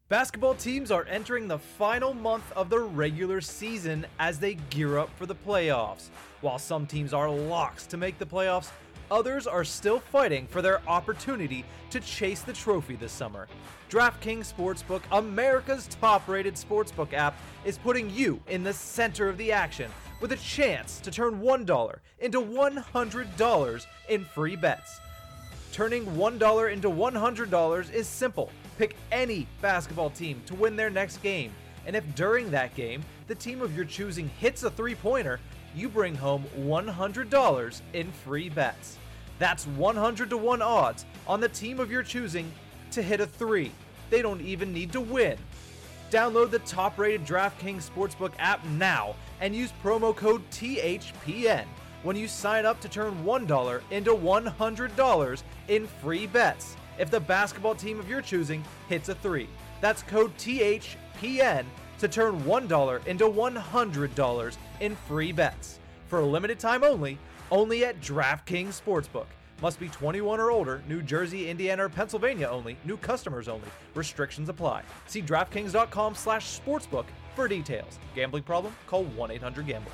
Basketball teams are entering the final month of the regular season as they gear up for the playoffs. While some teams are locks to make the playoffs, others are still fighting for their opportunity to chase the trophy this summer. DraftKings Sportsbook, America's top-rated sportsbook app, is putting you in the center of the action with a chance to turn $1 into $100 in free bets. Turning $1 into $100 is simple. Pick any basketball team to win their next game, and if during that game, the team of your choosing hits a three-pointer, you bring home $100 in free bets. That's 100 to 1 odds on the team of your choosing to hit a three. They don't even need to win. Download the top-rated DraftKings Sportsbook app now and use promo code THPN when you sign up to turn $1 into $100 in free bets if the basketball team of your choosing hits a three. That's code THPN to turn $1 into $100 in free bets. For a limited time only at DraftKings Sportsbook. Must be 21 or older, New Jersey, Indiana, or Pennsylvania only, new customers only. Restrictions apply. See DraftKings.com/sportsbook for details. Gambling problem? Call 1-800-GAMBLER.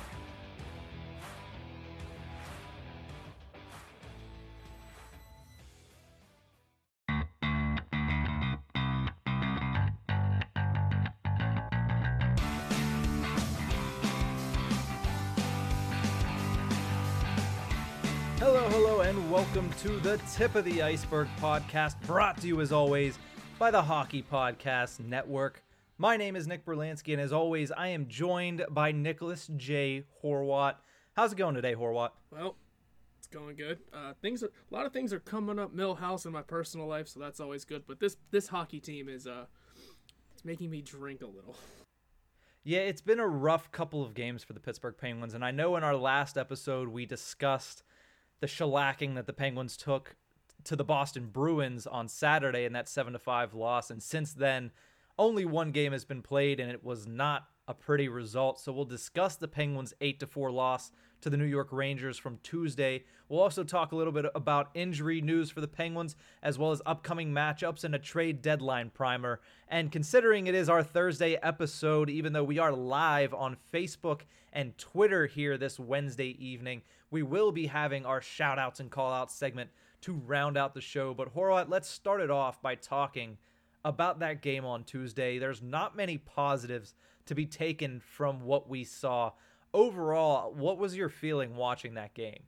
Hello, and welcome to the Tip of the Iceberg podcast, brought to you as always by the Hockey Podcast Network. My name is Nick Berlansky, and as always, I am joined by Nicholas J. Horwat. How's it going today, Horwat? Well, it's going good. A lot of things are coming up Millhouse in my personal life, so that's always good. But this hockey team is it's making me drink a little. Yeah, it's been a rough couple of games for the Pittsburgh Penguins, and I know in our last episode we discussed the shellacking that the Penguins took to the Boston Bruins on Saturday in that 7-5 loss. And since then, only one game has been played, and it was not a pretty result. So we'll discuss the Penguins' 8-4 loss to the New York Rangers from Tuesday. We'll also talk a little bit about injury news for the Penguins, as well as upcoming matchups and a trade deadline primer. And considering it is our Thursday episode, even though we are live on Facebook and Twitter here this Wednesday evening, we will be having our shout-outs and call-outs segment to round out the show. But Horwat, let's start it off by talking about that game on Tuesday. There's not many positives to be taken from what we saw. Overall, what was your feeling watching that game?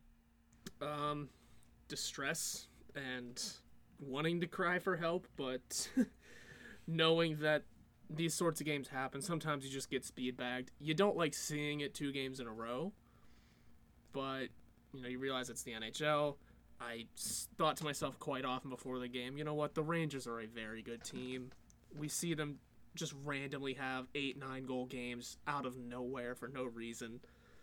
Distress and wanting to cry for help, but knowing that these sorts of games happen, sometimes you just get speed bagged. You don't like seeing it 2 games in a row, but you realize it's the NHL. I thought to myself quite often before the game, you know what, the Rangers are a very good team. We see them just randomly have 8-9 goal games out of nowhere for no reason.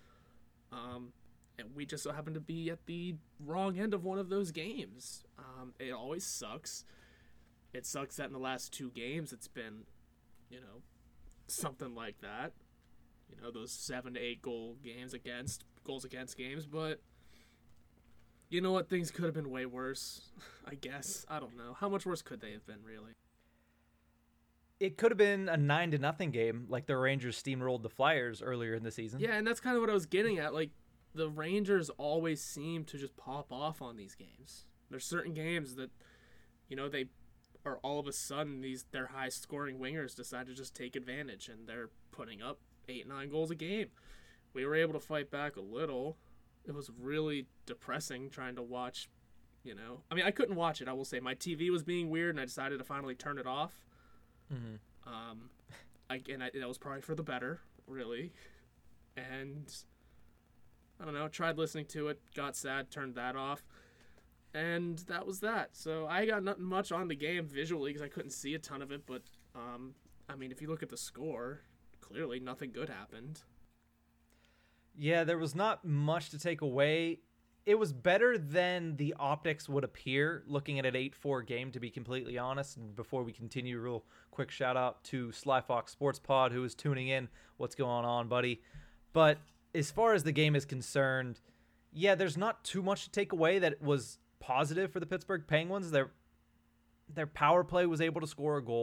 And we just so happen to be at the wrong end of one of those games. It always sucks. It sucks that in the last 2 games it's been, something like that. Those 7 to 8 goals against games, but you know what? Things could have been way worse, I guess. I don't know. How much worse could they have been, really? It could have been a 9-0 game, like the Rangers steamrolled the Flyers earlier in the season. Yeah, and that's kind of what I was getting at. Like, the Rangers always seem to just pop off on these games. There's certain games that, they are all of a sudden their high-scoring wingers decide to just take advantage, and they're putting up 8-9 goals a game. We were able to fight back a little. It was really depressing trying to watch, I mean, I couldn't watch it, I will say. My TV was being weird, and I decided to finally turn it off. Mm-hmm. That was probably for the better, really. And I don't know, tried listening to it, got sad, turned that off, and that was that. So I got nothing much on the game visually because I couldn't see a ton of it, but I mean, if you look at the score, clearly nothing good happened. Yeah, there was not much to take away. It was better than the optics would appear looking at an 8-4 game, to be completely honest. And before we continue, real quick shout out to Sly Fox Sports Pod, who is tuning in. What's going on, buddy? But as far as the game is concerned, yeah, there's not too much to take away that was positive for the Pittsburgh Penguins. Their power play was able to score a goal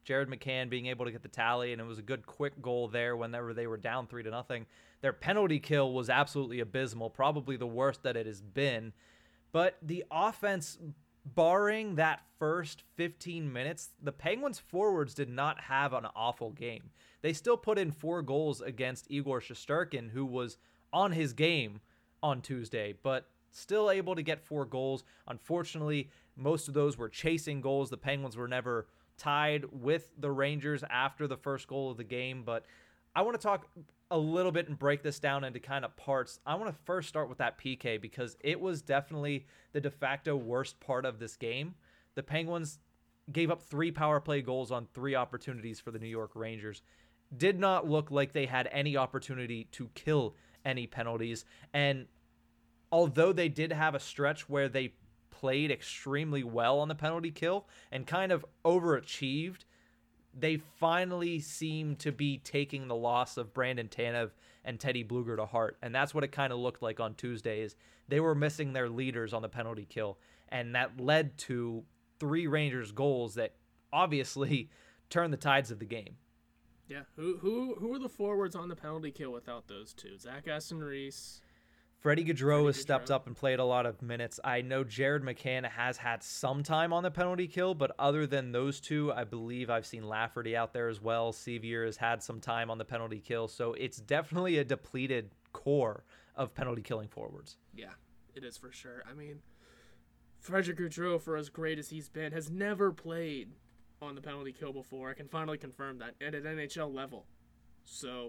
Jared McCann being able to get the tally, and it was a good quick goal there whenever they were down 3-0. Their penalty kill was absolutely abysmal, probably the worst that it has been. But the offense, barring that first 15 minutes, the Penguins forwards did not have an awful game. They still put in 4 goals against Igor Shesterkin, who was on his game on Tuesday, but still able to get 4 goals. Unfortunately, most of those were chasing goals. The Penguins were never tied with the Rangers after the first goal of the game, but I want to talk a little bit and break this down into kind of parts. I want to first start with that PK because it was definitely the de facto worst part of this game. The Penguins gave up 3 power play goals on 3 opportunities for the New York Rangers. Did not look like they had any opportunity to kill any penalties. And although they did have a stretch where they played extremely well on the penalty kill and kind of overachieved, they finally seem to be taking the loss of Brandon Tanev and Teddy Bluger to heart. And that's what it kind of looked like on Tuesday, is they were missing their leaders on the penalty kill. And that led to 3 Rangers goals that obviously turned the tides of the game. Yeah, who were the forwards on the penalty kill without those 2? Zach Aston-Reese. Freddie Gaudreau has stepped up and played a lot of minutes. I know Jared McCann has had some time on the penalty kill, but other than those 2, I believe I've seen Lafferty out there as well. Sevier has had some time on the penalty kill, so it's definitely a depleted core of penalty killing forwards. Yeah, it is for sure. I mean, Frederick Gaudreau, for as great as he's been, has never played on the penalty kill before. I can finally confirm that, and at NHL level. So,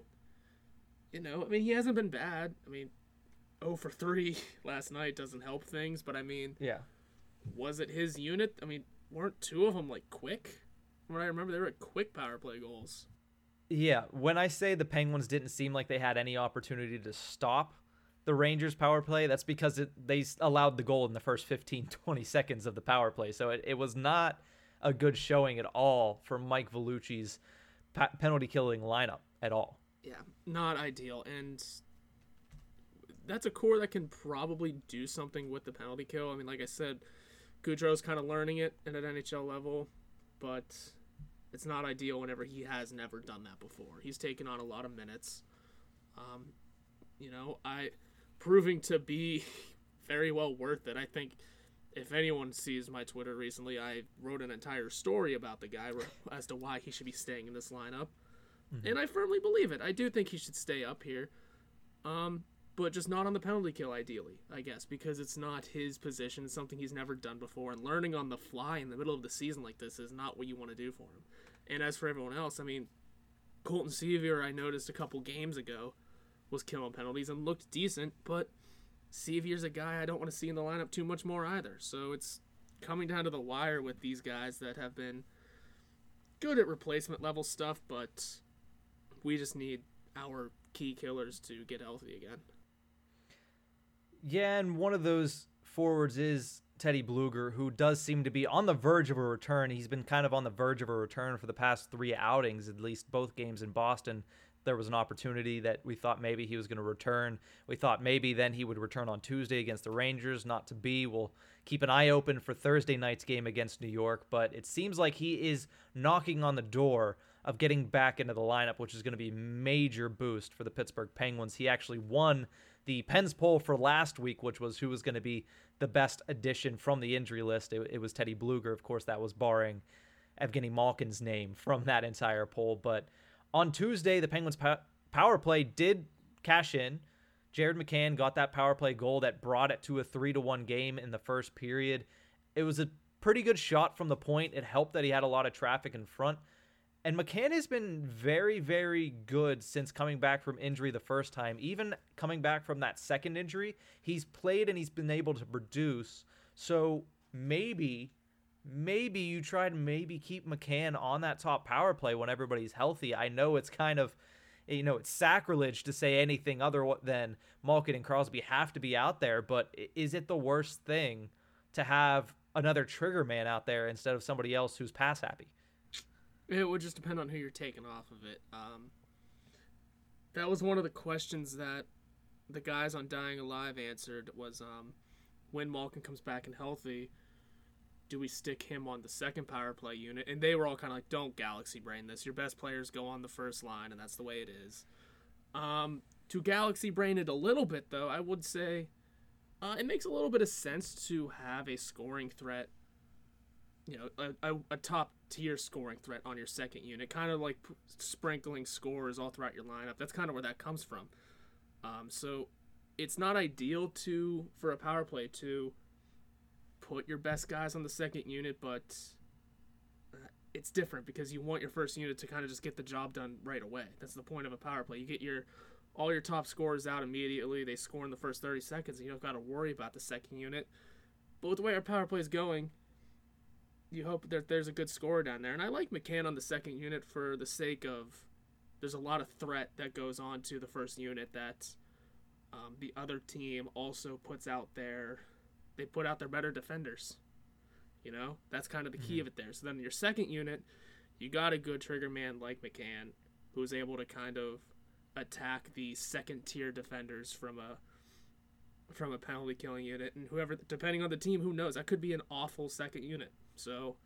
I mean, he hasn't been bad. I mean, 0 for 3 last night doesn't help things, but I mean, yeah, was it his unit? I mean, weren't 2 of them quick? From what I remember, they were quick power play goals. Yeah, when I say the Penguins didn't seem like they had any opportunity to stop the Rangers power play, that's because they allowed the goal in the first 15-20 seconds of the power play. So it was not a good showing at all for Mike Vellucci's penalty killing lineup at all. Yeah, not ideal. And that's a core that can probably do something with the penalty kill. I mean, like I said, Gaudreau's kind of learning it at an NHL level, but it's not ideal whenever he has never done that before. He's taken on a lot of minutes. Proving to be very well worth it. I think if anyone sees my Twitter recently, I wrote an entire story about the guy as to why he should be staying in this lineup. Mm-hmm. And I firmly believe it. I do think he should stay up here. But just not on the penalty kill, ideally, I guess, because it's not his position. It's something he's never done before, and learning on the fly in the middle of the season like this is not what you want to do for him. And as for everyone else, I mean, Colton Sevier, I noticed a couple games ago, was killing penalties and looked decent, but Sevier's a guy I don't want to see in the lineup too much more either. So it's coming down to the wire with these guys that have been good at replacement level stuff, but we just need our key killers to get healthy again. Yeah, and one of those forwards is Teddy Bluger, who does seem to be on the verge of a return. He's been kind of on the verge of a return for the past 3 outings, at least both games in Boston. There was an opportunity that we thought maybe he was going to return. We thought maybe then he would return on Tuesday against the Rangers. Not to be. We'll keep an eye open for Thursday night's game against New York, but it seems like he is knocking on the door of getting back into the lineup, which is going to be a major boost for the Pittsburgh Penguins. He actually won the Pens poll for last week, which was who was going to be the best addition from the injury list. It was Teddy Bluger. Of course, that was barring Evgeny Malkin's name from that entire poll. But on Tuesday, the Penguins power play did cash in. Jared McCann got that power play goal that brought it to a 3-1 game in the first period. It was a pretty good shot from the point. It helped that he had a lot of traffic in front. And McCann has been very, very good since coming back from injury the first time. Even coming back from that second injury, he's played and he's been able to produce. So maybe you try to keep McCann on that top power play when everybody's healthy. I know it's kind of, it's sacrilege to say anything other than Malkin and Crosby have to be out there, but is it the worst thing to have another trigger man out there instead of somebody else who's pass happy? It would just depend on who you're taking off of it. That was one of the questions that the guys on Dying Alive answered was when Malkin comes back and healthy, do we stick him on the second power play unit? And they were all kind of like, don't Galaxy Brain this. Your best players go on the first line, and that's the way it is. To Galaxy Brain it a little bit, though, I would say it makes a little bit of sense to have a scoring threat, a top-tier scoring threat on your second unit, kind of like sprinkling scores all throughout your lineup. That's kind of where that comes from. So it's not ideal for a power play to put your best guys on the second unit, but it's different because you want your first unit to kind of just get the job done right away. That's the point of a power play. You get all your top scorers out immediately. They score in the first 30 seconds, and you don't got to worry about the second unit. But with the way our power play is going, you hope that there's a good scorer down there. And I like McCann on the second unit for the sake of there's a lot of threat that goes on to the first unit that the other team also puts out their better defenders. That's kind of the key of it there. So then your second unit, you got a good trigger man like McCann, who's able to kind of attack the second tier defenders from a penalty killing unit, and whoever, depending on the team, who knows, that could be an awful second unit. So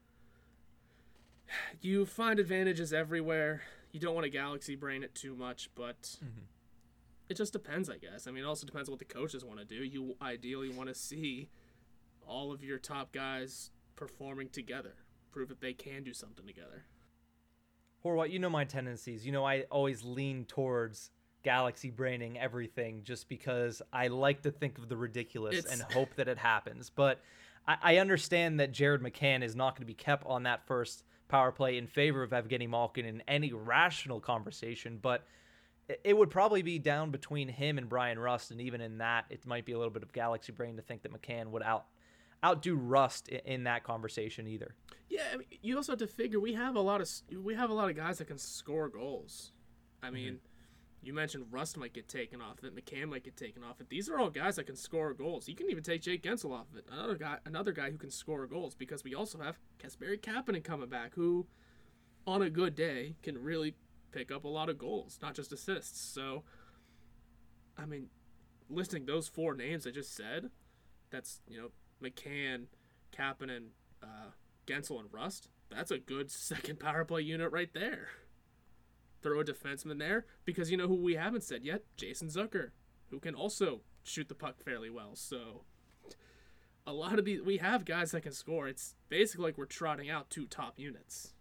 you find advantages everywhere. You don't want to Galaxy Brain it too much, but it just depends, I guess. I mean, it also depends on what the coaches want to do. You ideally want to see all of your top guys performing together, prove that they can do something together. Horwat, you know my tendencies. I always lean towards Galaxy Braining everything just because I like to think of the ridiculous and hope that it happens. But I understand that Jared McCann is not going to be kept on that first power play in favor of Evgeny Malkin in any rational conversation, but it would probably be down between him and Brian Rust, and even in that, it might be a little bit of Galaxy Brain to think that McCann would outdo Rust in that conversation either. Yeah, I mean, you also have to figure we have a lot of guys that can score goals. I mean, you mentioned Rust might get taken off it, McCann might get taken off it. These are all guys that can score goals. You can even take Jake Gensel off of it. Another guy who can score goals, because we also have Kasperi Kapanen coming back, who, on a good day, can really pick up a lot of goals, not just assists. So, I mean, listing those four names I just said, that's, McCann, Kapanen, Gensel, and Rust, that's a good second power play unit right there. Throw a defenseman there, because you know who we haven't said yet? Jason Zucker, who can also shoot the puck fairly well. So a lot of these, we have guys that can score. It's basically like we're trotting out two top units.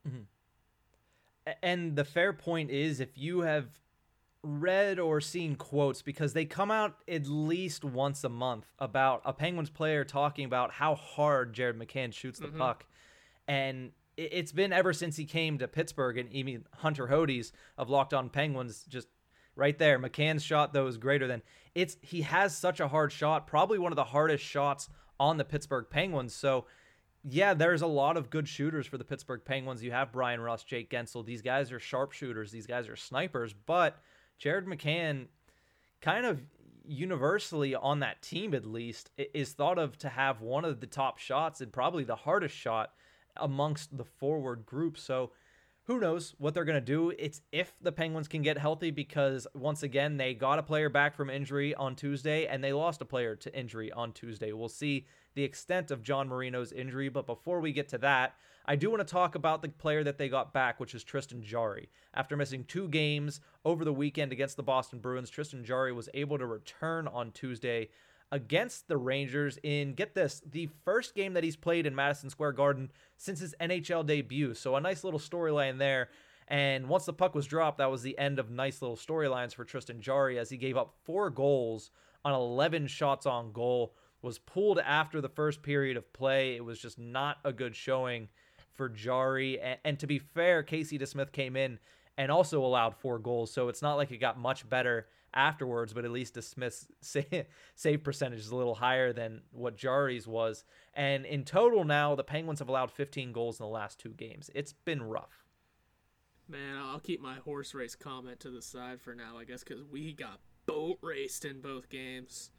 And the fair point is, if you have read or seen quotes, because they come out at least once a month, about a Penguins player talking about how hard Jared McCann shoots the puck. And it's been ever since he came to Pittsburgh, and even Hunter Hodes of Locked On Penguins, just right there, McCann's shot, though, is greater than he has such a hard shot, probably one of the hardest shots on the Pittsburgh Penguins. So yeah, there's a lot of good shooters for the Pittsburgh Penguins. You have Brian Rust, Jake Gensel. These guys are sharpshooters. These guys are snipers. But Jared McCann, kind of universally on that team at least, is thought of to have one of the top shots and probably the hardest shot amongst the forward group. So who knows what they're going to do. It's if the Penguins can get healthy, because once again, they got a player back from injury on Tuesday and they lost a player to injury on Tuesday. We'll see the extent of John Marino's injury, but before we get to that, I do want to talk about the player that they got back, which is Tristan Jarry. After missing 2 games over the weekend against the Boston Bruins, Tristan Jarry was able to return on Tuesday against the Rangers in, get this, the first game that he's played in Madison Square Garden since his NHL debut. So a nice little storyline there. And once the puck was dropped, that was the end of nice little storylines for Tristan Jarry, as he gave up 4 goals on 11 shots on goal, was pulled after the first period of play. It was just not a good showing for Jarry. And to be fair, Casey DeSmith came in and also allowed 4 goals. So it's not like it got much better afterwards, but at least DeSmith's save percentage is a little higher than what Jarry's was. And in total now, the Penguins have allowed 15 goals in the last 2 games. It's been rough. Man, I'll keep my horse race comment to the side for now, I guess, because we got boat raced in both games.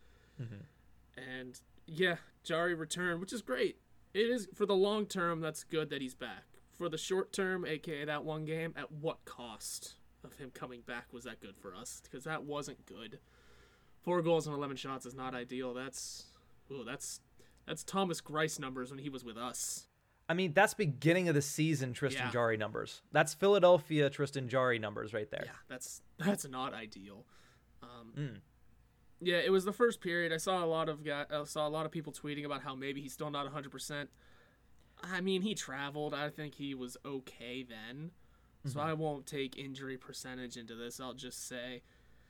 And yeah, Jarry returned, which is great. It is, for the long term, that's good that he's back. For the short term, aka that 1 game, at what cost of him coming back was that good for us? Because that wasn't good. 4 goals and 11 shots is not ideal. That's That's Thomas Grice numbers when he was with us. I mean, that's beginning of the season Tristan Yeah. Jarry numbers. That's Philadelphia Tristan Jarry numbers right there. Yeah, that's not ideal. Yeah, it was the first period. I saw a lot of people tweeting about how maybe he's still not 100%. I mean, he traveled. I think he was okay then. So I won't take injury percentage into this. I'll just say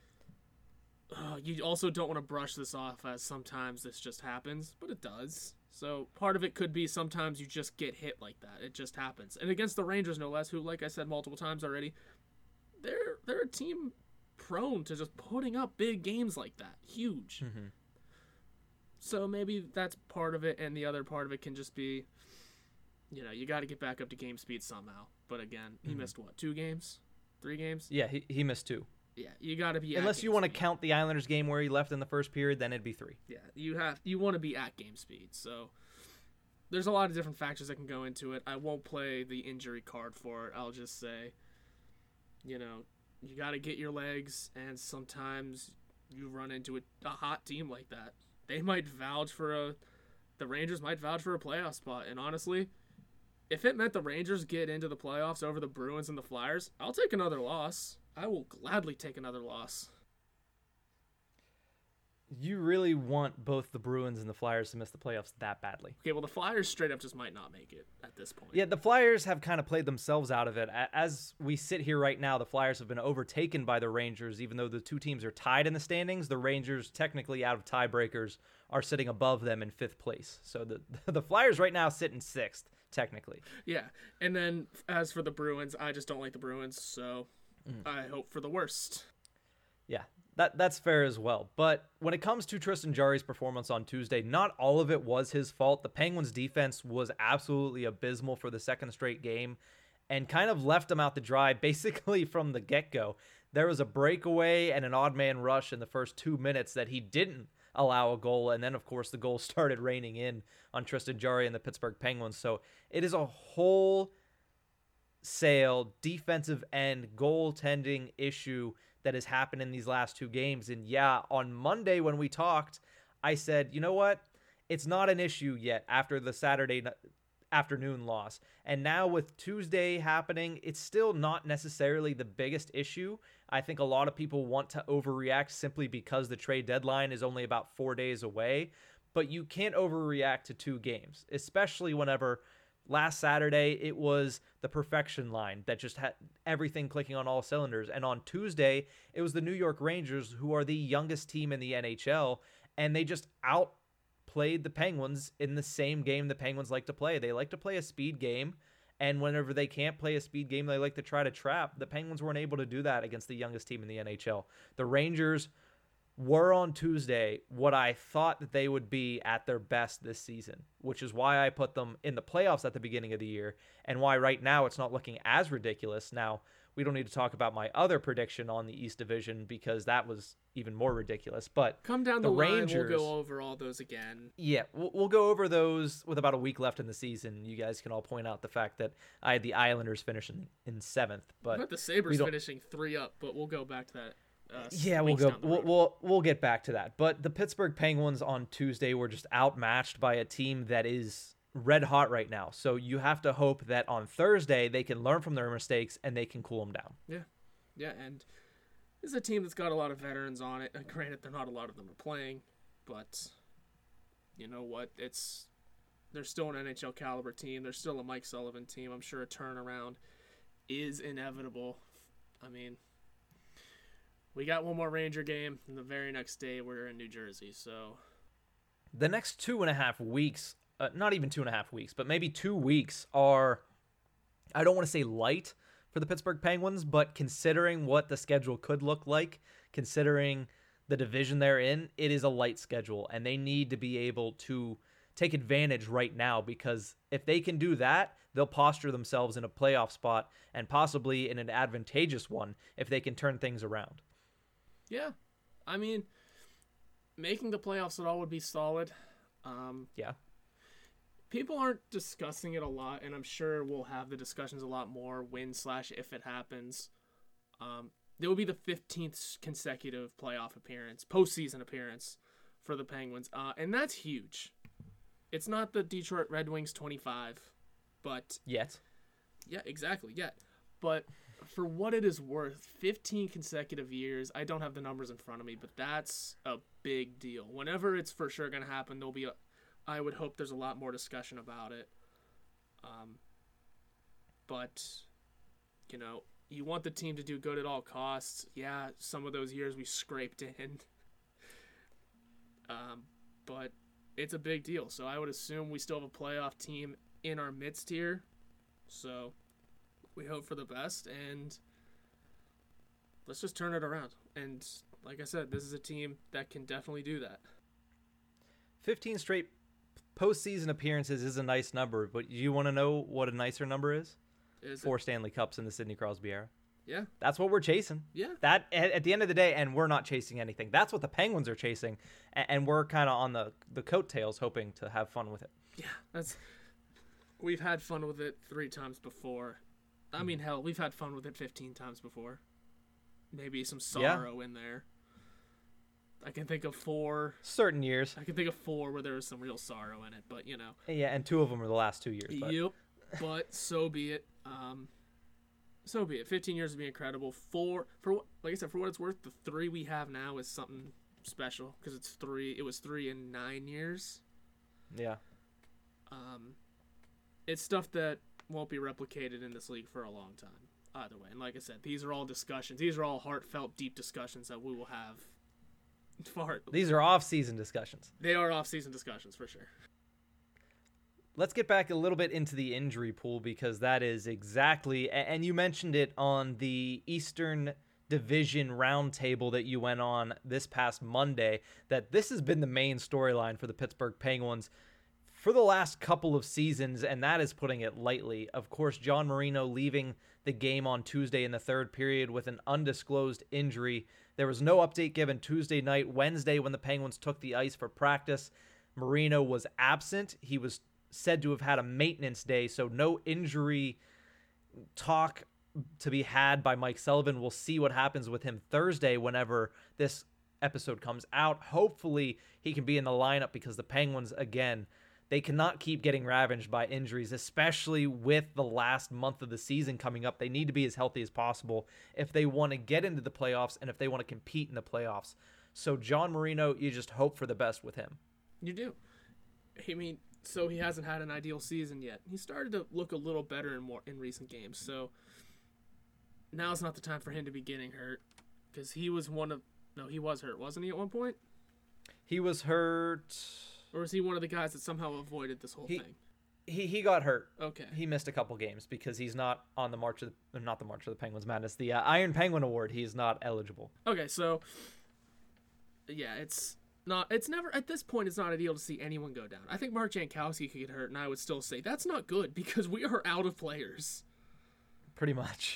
you also don't want to brush this off as sometimes this just happens, but it does. So part of it could be sometimes you just get hit like that. It just happens. And against the Rangers, no less, who, like I said multiple times already, they're a team prone to just putting up big games like that. Huge. So maybe that's part of it, and the other part of it can just be, you got to get back up to game speed somehow. But again, he missed what, 2 games? 3 games? Yeah, he missed 2. Yeah, you got to be unless you want to count the Islanders game where he left in the first period, then it'd be 3. Yeah, you want to be at game speed. So there's a lot of different factors that can go into it. I won't play the injury card for it. I'll just say, you got to get your legs, and sometimes you run into a hot team like that. They might the Rangers might vouch for a playoff spot, and honestly, if it meant the Rangers get into the playoffs over the Bruins and the Flyers, I'll take another loss. I will gladly take another loss. You really want both the Bruins and the Flyers to miss the playoffs that badly. Okay, well, the Flyers straight up just might not make it at this point. Yeah, the Flyers have kind of played themselves out of it. As we sit here right now, the Flyers have been overtaken by the Rangers, even though the two teams are tied in the standings. The Rangers, technically out of tiebreakers, are sitting above them in 5th place. So the Flyers right now sit in 6th, technically. Yeah, and then as for the Bruins, I just don't like the Bruins, so I hope for the worst. Yeah, that's fair as well. But when it comes to Tristan Jarry's performance on Tuesday, not all of it was his fault. The Penguins' defense was absolutely abysmal for the second straight game and kind of left him out to dry basically from the get-go. There was a breakaway and an odd man rush in the first 2 minutes that he didn't allow a goal, and then, of course, the goal started raining in on Tristan Jarry and the Pittsburgh Penguins. So it is a wholesale defensive end goaltending issue that has happened in these last 2 games. And yeah, on Monday when we talked, I said, you know what? It's not an issue yet after the Saturday afternoon loss. And now with Tuesday happening, it's still not necessarily the biggest issue. I think a lot of people want to overreact simply because the trade deadline is only about 4 days away. But you can't overreact to 2 games, especially whenever last Saturday, it was the perfection line that just had everything clicking on all cylinders. And on Tuesday, it was the New York Rangers, who are the youngest team in the NHL, and they just outplayed the Penguins in the same game the Penguins like to play. They like to play a speed game, and whenever they can't play a speed game, they like to try to trap. The Penguins weren't able to do that against the youngest team in the NHL. The Rangers were on Tuesday what I thought that they would be at their best this season, which is why I put them in the playoffs at the beginning of the year, and why right now it's not looking as ridiculous. Now, we don't need to talk about my other prediction on the East Division because that was even more ridiculous. But come down the line, we'll go over all those again. Yeah, we'll go over those with about a week left in the season. You guys can all point out the fact that I had the Islanders finishing in 7th, but the Sabres finishing 3 up. But we'll go back to that. Yeah, we'll get back to that. But the Pittsburgh Penguins on Tuesday were just outmatched by a team that is red hot right now. So you have to hope that on Thursday they can learn from their mistakes and they can cool them down. Yeah, and this is a team that's got a lot of veterans on it. And granted, not a lot of them are playing, but you know what? They're still an NHL caliber team. They're still a Mike Sullivan team. I'm sure a turnaround is inevitable. I mean, we got one more Ranger game, and the very next day we're in New Jersey. So the next 2.5 weeks, not even 2.5 weeks, but maybe 2 weeks are, I don't want to say light for the Pittsburgh Penguins, but considering what the schedule could look like, considering the division they're in, it is a light schedule, and they need to be able to take advantage right now, because if they can do that, they'll posture themselves in a playoff spot and possibly in an advantageous one if they can turn things around. Yeah, I mean, making the playoffs at all would be solid. Yeah. People aren't discussing it a lot, and I'm sure we'll have the discussions a lot more when/if it happens. There will be the 15th consecutive playoff appearance, postseason appearance for the Penguins, and that's huge. It's not the Detroit Red Wings 25, but Yet. yeah, exactly, yeah. But for what it is worth, 15 consecutive years, I don't have the numbers in front of me, but that's a big deal. Whenever it's for sure going to happen, I would hope there's a lot more discussion about it. But, you know, you want the team to do good at all costs. Yeah, some of those years we scraped in. But it's a big deal. So I would assume we still have a playoff team in our midst here. So we hope for the best, and let's just turn it around. And like I said, this is a team that can definitely do that. 15 straight postseason appearances is a nice number, but you want to know what a nicer number is? 4 Stanley Cups in the Sidney Crosby era. Yeah. That's what we're chasing. Yeah. That at the end of the day, and we're not chasing anything. That's what the Penguins are chasing, and we're kind of on the coattails hoping to have fun with it. Yeah, we've had fun with it 3 times before. I mean, hell, we've had fun with it 15 times before. Maybe some sorrow in there. I can think of 4. Certain years. I can think of 4 where there was some real sorrow in it, but you know. Yeah, and 2 of them are the last 2 years. But. Yep. But so be it. So be it. 15 years would be incredible. Like I said, for what it's worth, the 3 we have now is something special because it's 3. It was 3 in 9 years. Yeah. It's stuff that won't be replicated in this league for a long time. Either way, and like I said, these are all discussions. These are all heartfelt, deep discussions that we will have. These are off-season discussions. They are off-season discussions for sure. Let's get back a little bit into the injury pool because that is exactly, and you mentioned it on the Eastern Division roundtable that you went on this past Monday, that this has been the main storyline for the Pittsburgh Penguins for the last couple of seasons, and that is putting it lightly. Of course, John Marino leaving the game on Tuesday in the 3rd period with an undisclosed injury. There was no update given Tuesday night. Wednesday, when the Penguins took the ice for practice, Marino was absent. He was said to have had a maintenance day, so no injury talk to be had by Mike Sullivan. We'll see what happens with him Thursday whenever this episode comes out. Hopefully he can be in the lineup because the Penguins, again, they cannot keep getting ravaged by injuries, especially with the last month of the season coming up. They need to be as healthy as possible if they want to get into the playoffs and if they want to compete in the playoffs. So John Marino, you just hope for the best with him. You do. I mean, so he hasn't had an ideal season yet. He started to look a little better in recent games. So now's not the time for him to be getting hurt because he was he was hurt, wasn't he, at one point? He was hurt. Or was he one of the guys that somehow avoided this whole thing? He got hurt. Okay. He missed a couple games because he's not on the March of the Penguins Madness, the Iron Penguin Award. He's not eligible. Okay, so yeah, it's never at this point. It's not ideal to see anyone go down. I think Mark Jankowski could get hurt, and I would still say that's not good because we are out of players. Pretty much.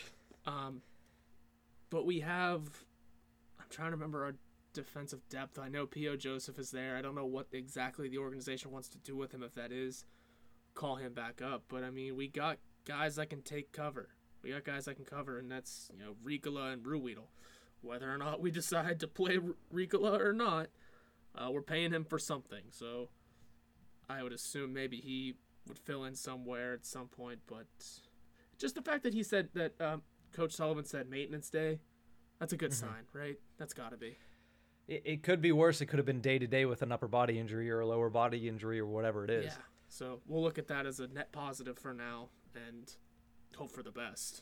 But we have. I'm trying to remember our defensive depth. I know P.O. Joseph is there. I don't know what exactly the organization wants to do with him, if that is call him back up. But I mean, we got guys that can take cover. We got guys that can cover, and that's, you know, Riikola and Ruhwedel. Whether or not we decide to play Riikola or not, we're paying him for something. So I would assume maybe he would fill in somewhere at some point. But just the fact that he said that Coach Sullivan said maintenance day, that's a good sign, right? That's got to be. It could be worse. It could have been day-to-day with an upper body injury or a lower body injury or whatever it is. Yeah, so we'll look at that as a net positive for now and hope for the best.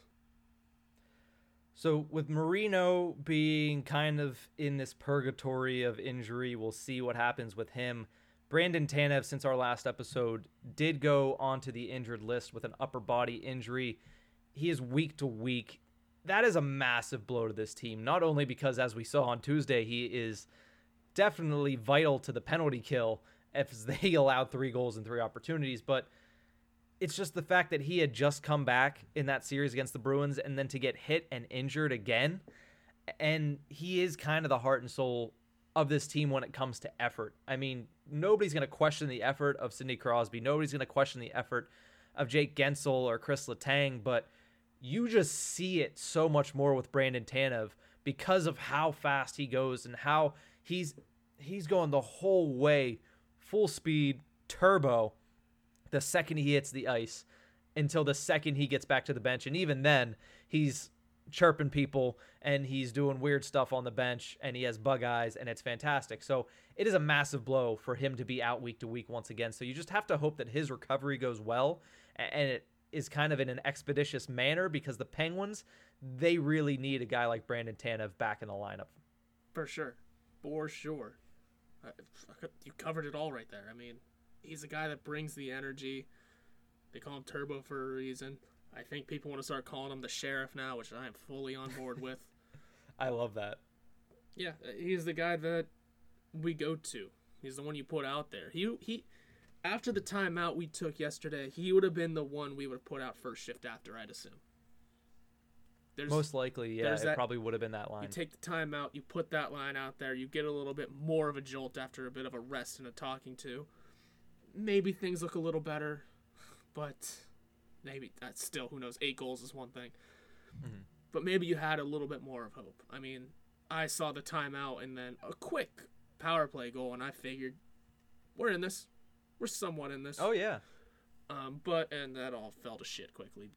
So with Marino being kind of in this purgatory of injury, we'll see what happens with him. Brandon Tanev, since our last episode, did go onto the injured list with an upper body injury. He is week to week. That is a massive blow to this team, not only because, as we saw on Tuesday, he is definitely vital to the penalty kill as they allowed 3 goals and 3 opportunities, but it's just the fact that he had just come back in that series against the Bruins and then to get hit and injured again, and he is kind of the heart and soul of this team when it comes to effort. I mean, nobody's going to question the effort of Sidney Crosby. Nobody's going to question the effort of Jake Gensel or Chris Letang, but you just see it so much more with Brandon Tanev because of how fast he goes and how he's going the whole way, full speed, turbo the second he hits the ice until the second he gets back to the bench. And even then, he's chirping people and he's doing weird stuff on the bench and he has bug eyes and it's fantastic. So it is a massive blow for him to be out week to week once again. So you just have to hope that his recovery goes well and it is kind of in an expeditious manner, because the Penguins, they really need a guy like Brandon Tanev back in the lineup. For sure. You covered it all right there. I mean, he's a guy that brings the energy. They call him Turbo for a reason. I think people want to start calling him the Sheriff now, which I am fully on board with. I love that. Yeah, he's the guy that we go to. He's the one you put out there. He after the timeout we took yesterday, he would have been the one we would have put out first shift after, I'd assume. Most likely, yeah, it probably would have been that line. You take the timeout, you put that line out there, you get a little bit more of a jolt after a bit of a rest and a talking to. Maybe things look a little better, but maybe that's still, who knows, 8 goals is one thing. Mm-hmm. But maybe you had a little bit more of hope. I mean, I saw the timeout and then a quick power play goal, and I figured, we're in this. We're somewhat in this. Oh, yeah. And that all fell to shit quickly.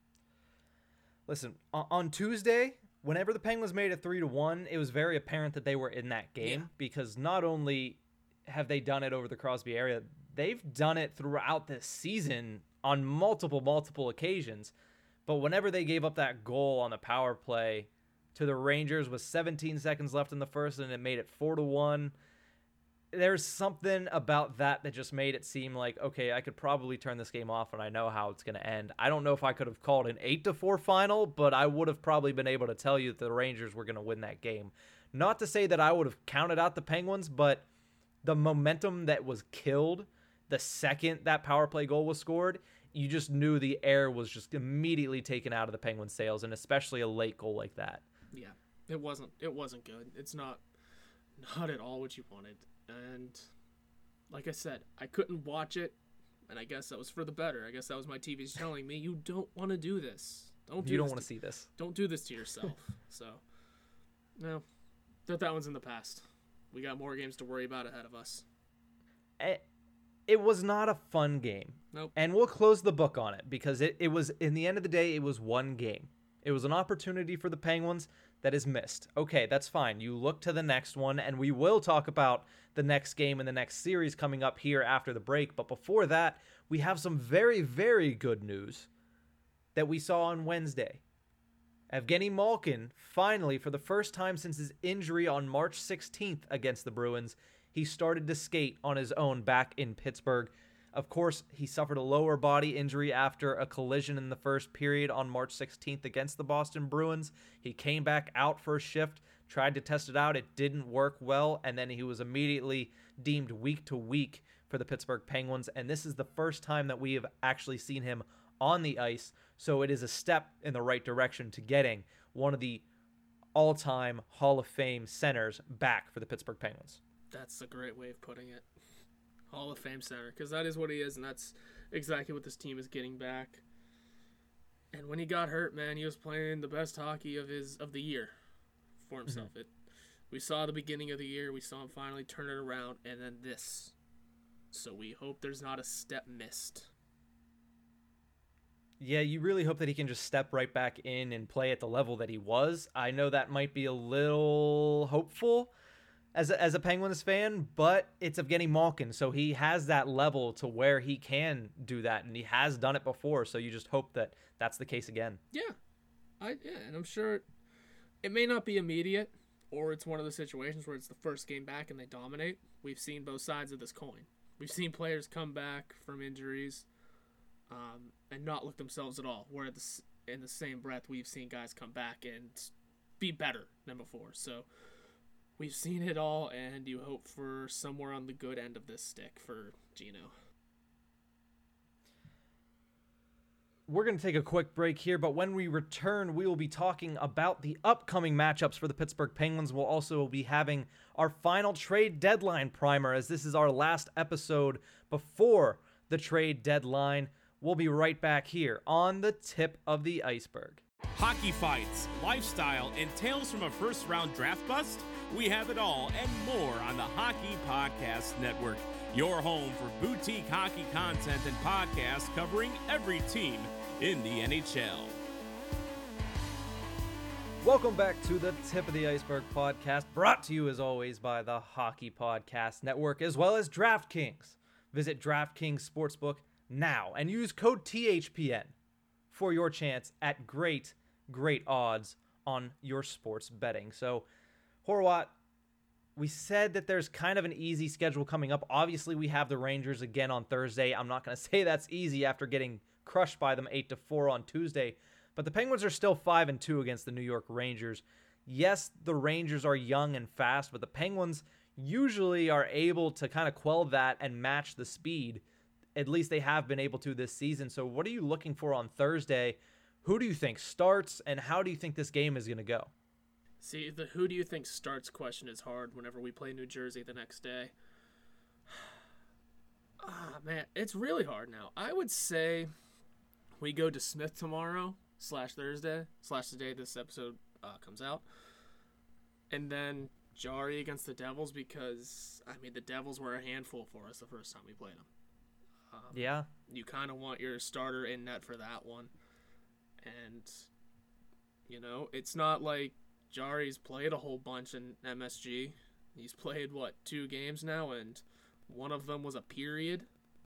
Listen, on Tuesday, whenever the Penguins made it 3-1, it was very apparent that they were in that game, because not only have they done it over the Crosby area, they've done it throughout this season on multiple occasions. But whenever they gave up that goal on the power play to the Rangers with 17 seconds left in the first and it made it 4-1, there's something about that just made it seem like, okay, I could probably turn this game off and I know how it's going to end. I don't know if I could have called an 8-4 final, but I would have probably been able to tell you that the Rangers were going to win that game. Not to say that I would have counted out the Penguins, but the momentum that was killed the second that power play goal was scored, you just knew the air was just immediately taken out of the Penguins' sails, and especially a late goal like that. Yeah, it wasn't good. It's not at all what you wanted. And like I said, I couldn't watch it, and I guess that was for the better. I guess that was my TV's telling me, you don't want to do this. You don't want to see this. Don't do this to yourself. So, no, that one's in the past. We got more games to worry about ahead of us. It was not a fun game. Nope. And we'll close the book on it, because it was, in the end of the day, it was one game. It was an opportunity for the Penguins that is missed. Okay, that's fine. You look to the next one, and we will talk about the next game and the next series coming up here after the break. But before that, we have some very, very good news that we saw on Wednesday. Evgeny Malkin, finally, for the first time since his injury on March 16th against the Bruins, he started to skate on his own back in Pittsburgh. Of course, he suffered a lower body injury after a collision in the first period on March 16th against the Boston Bruins. He came back out for a shift, tried to test it out. It didn't work well, and then he was immediately deemed week to week for the Pittsburgh Penguins. And this is the first time that we have actually seen him on the ice, so it is a step in the right direction to getting one of the all-time Hall of Fame centers back for the Pittsburgh Penguins. That's a great way of putting it. Hall of Fame center, because that is what he is, and that's exactly what this team is getting back. And when he got hurt, man, he was playing the best hockey of the year for himself. Mm-hmm. We saw the beginning of the year, we saw him finally turn it around, and then this. So we hope there's not a step missed. Yeah, you really hope that he can just step right back in and play at the level that he was. I know that might be a little hopeful as a Penguins fan, but it's Evgeny Malkin, so he has that level to where he can do that, and he has done it before, so you just hope that that's the case again. Yeah, and I'm sure it may not be immediate, or it's one of the situations where it's the first game back and they dominate. We've seen both sides of this coin. We've seen players come back from injuries and not look themselves at all, where in the same breath we've seen guys come back and be better than before. So we've seen it all, and you hope for somewhere on the good end of this stick for Gino. We're going to take a quick break here, but when we return, we will be talking about the upcoming matchups for the Pittsburgh Penguins. We'll also be having our final trade deadline primer, as this is our last episode before the trade deadline. We'll be right back here on the Tip of the Iceberg. Hockey fights, lifestyle, and tales from a first-round draft bust? We have it all and more on the Hockey Podcast Network. your home for boutique hockey content and podcasts covering every team in the NHL. Welcome back to the Tip of the Iceberg podcast, brought to you as always by the Hockey Podcast Network, as well as DraftKings. Visit DraftKings Sportsbook now and use code THPN for your chance at great odds on your sports betting. So, Horwat, we said that there's kind of an easy schedule coming up. Obviously, we have the Rangers again on Thursday. I'm not going to say that's easy after getting crushed by them 8-4 on Tuesday. But the Penguins are still 5-2 against the New York Rangers. Yes, the Rangers are young and fast, but the Penguins usually are able to kind of quell that and match the speed. At least they have been able to this season. So what are you looking for on Thursday? Who do you think starts, and how do you think this game is going to go? See, the who do you think starts question is hard whenever we play New Jersey the next day. Man, it's really hard now. I would say we go to Smith tomorrow / Thursday / the day this episode comes out. And then Jarry against the Devils, because, I mean, the Devils were a handful for us the first time we played them. Yeah. You kind of want your starter in net for that one. And, you know, it's not like Jarry's played a whole bunch in MSG. He's played, 2 games now, and one of them was a period.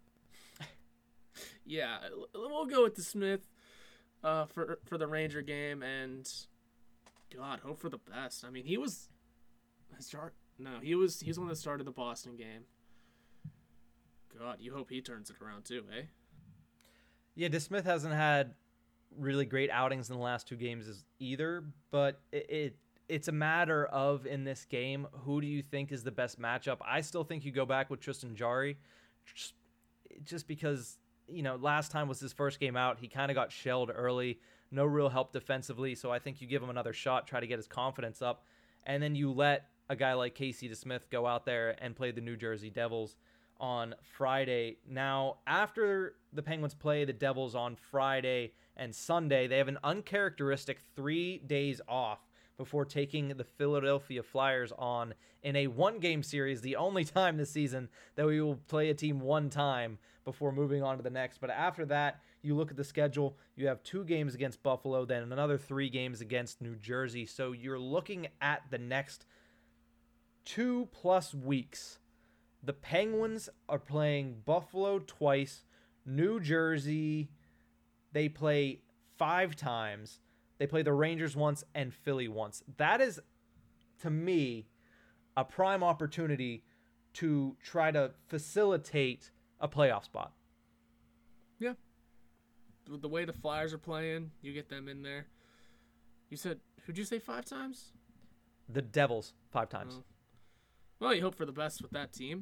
Yeah, we'll go with the Smith for the Ranger game, and God, hope for the best. I mean, he was one that started the Boston game. God, you hope he turns it around too, eh? Yeah, DeSmith hasn't had really great outings in the last 2 games either, but it's a matter of, in this game, who do you think is the best matchup? I still think you go back with Tristan Jarry, just because, you know, last time was his first game out. He kind of got shelled early, no real help defensively, so I think you give him another shot, try to get his confidence up, and then you let a guy like Casey DeSmith go out there and play the New Jersey Devils on Friday. Now, after the Penguins play the Devils on Friday and Sunday, they have an uncharacteristic 3 days off before taking the Philadelphia Flyers on in a 1-game series, the only time this season that we will play a team 1 time before moving on to the next. But after that, you look at the schedule, you have 2 games against Buffalo, then another 3 games against New Jersey. So you're looking at the next 2+ weeks. The Penguins are playing Buffalo twice, New Jersey, they play 5 times. They play the Rangers once and Philly once. That is, to me, a prime opportunity to try to facilitate a playoff spot. Yeah. With the way the Flyers are playing, you get them in there. You said, who'd you say 5 times? The Devils 5 times. Oh. Well, you hope for the best with that team.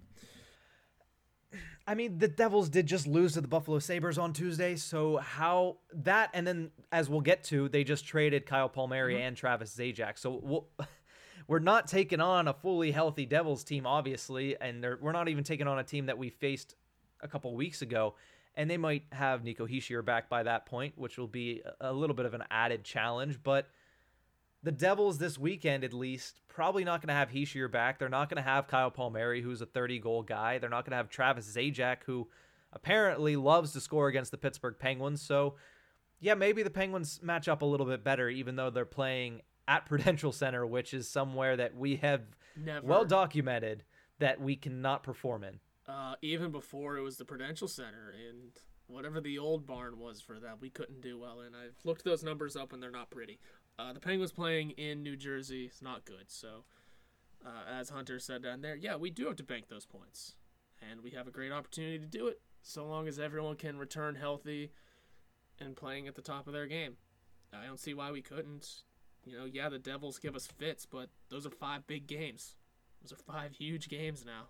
I mean, the Devils did just lose to the Buffalo Sabres on Tuesday, so how that, and then as we'll get to, they just traded Kyle Palmieri and Travis Zajac. So we're not taking on a fully healthy Devils team, obviously, and we're not even taking on a team that we faced a couple weeks ago, and they might have Nico Hischier back by that point, which will be a little bit of an added challenge, but the Devils this weekend, at least, probably not going to have Hischier back. They're not going to have Kyle Palmieri, who's a 30-goal guy. They're not going to have Travis Zajac, who apparently loves to score against the Pittsburgh Penguins. So, yeah, maybe the Penguins match up a little bit better, even though they're playing at Prudential Center, which is somewhere that we have well documented that we cannot perform in. Even before it was the Prudential Center, and whatever the old barn was for that, we couldn't do well in. I've looked those numbers up, and they're not pretty. The Penguins playing in New Jersey is not good. So, as Hunter said down there, yeah, we do have to bank those points. And we have a great opportunity to do it, so long as everyone can return healthy and playing at the top of their game. I don't see why we couldn't. You know, yeah, the Devils give us fits, but those are 5 big games. Those are 5 huge games now.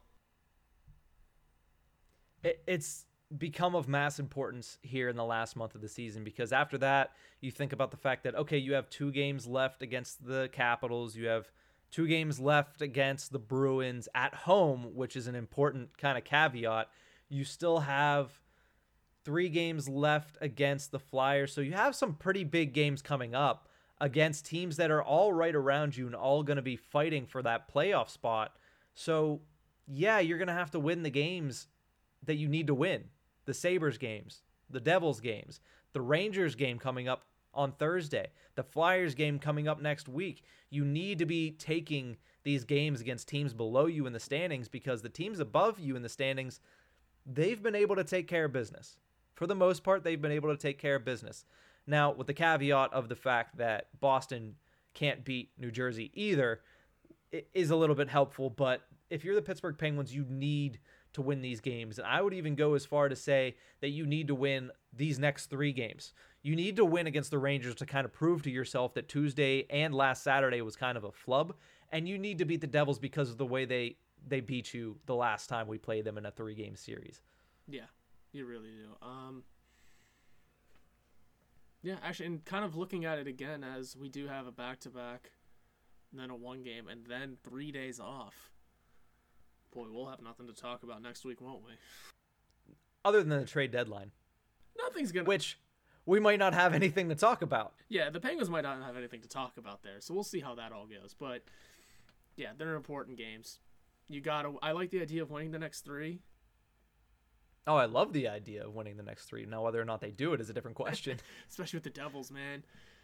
It's become of mass importance here in the last month of the season, because after that you think about the fact that, okay, you have 2 games left against the Capitals, you have 2 games left against the Bruins at home, which is an important kind of caveat. You still have 3 games left against the Flyers, so you have some pretty big games coming up against teams that are all right around you and all going to be fighting for that playoff spot. So yeah, you're going to have to win the games that you need to win. The Sabres games, the Devils games, the Rangers game coming up on Thursday, the Flyers game coming up next week. You need to be taking these games against teams below you in the standings, because the teams above you in the standings, they've been able to take care of business. For the most part, they've been able to take care of business. Now, with the caveat of the fact that Boston can't beat New Jersey either, it is a little bit helpful. But if you're the Pittsburgh Penguins, you need to win these games. And I would even go as far to say that you need to win these next 3 games. You need to win against the Rangers to kind of prove to yourself that Tuesday and last Saturday was kind of a flub. And you need to beat the Devils because of the way they beat you the last time we played them in a 3-game series. Yeah, you really do. Yeah, actually, and kind of looking at it again, as we do have a back-to-back, and then a 1-game, and then 3 days off. Boy, we'll have nothing to talk about next week, won't we? Other than the trade deadline. Nothing's going to... Which we might not have anything to talk about. Yeah, the Penguins might not have anything to talk about there, so we'll see how that all goes. But, yeah, they're important games. I like the idea of winning the next 3. Oh, I love the idea of winning the next 3. Now, whether or not they do it is a different question. Especially with the Devils, man.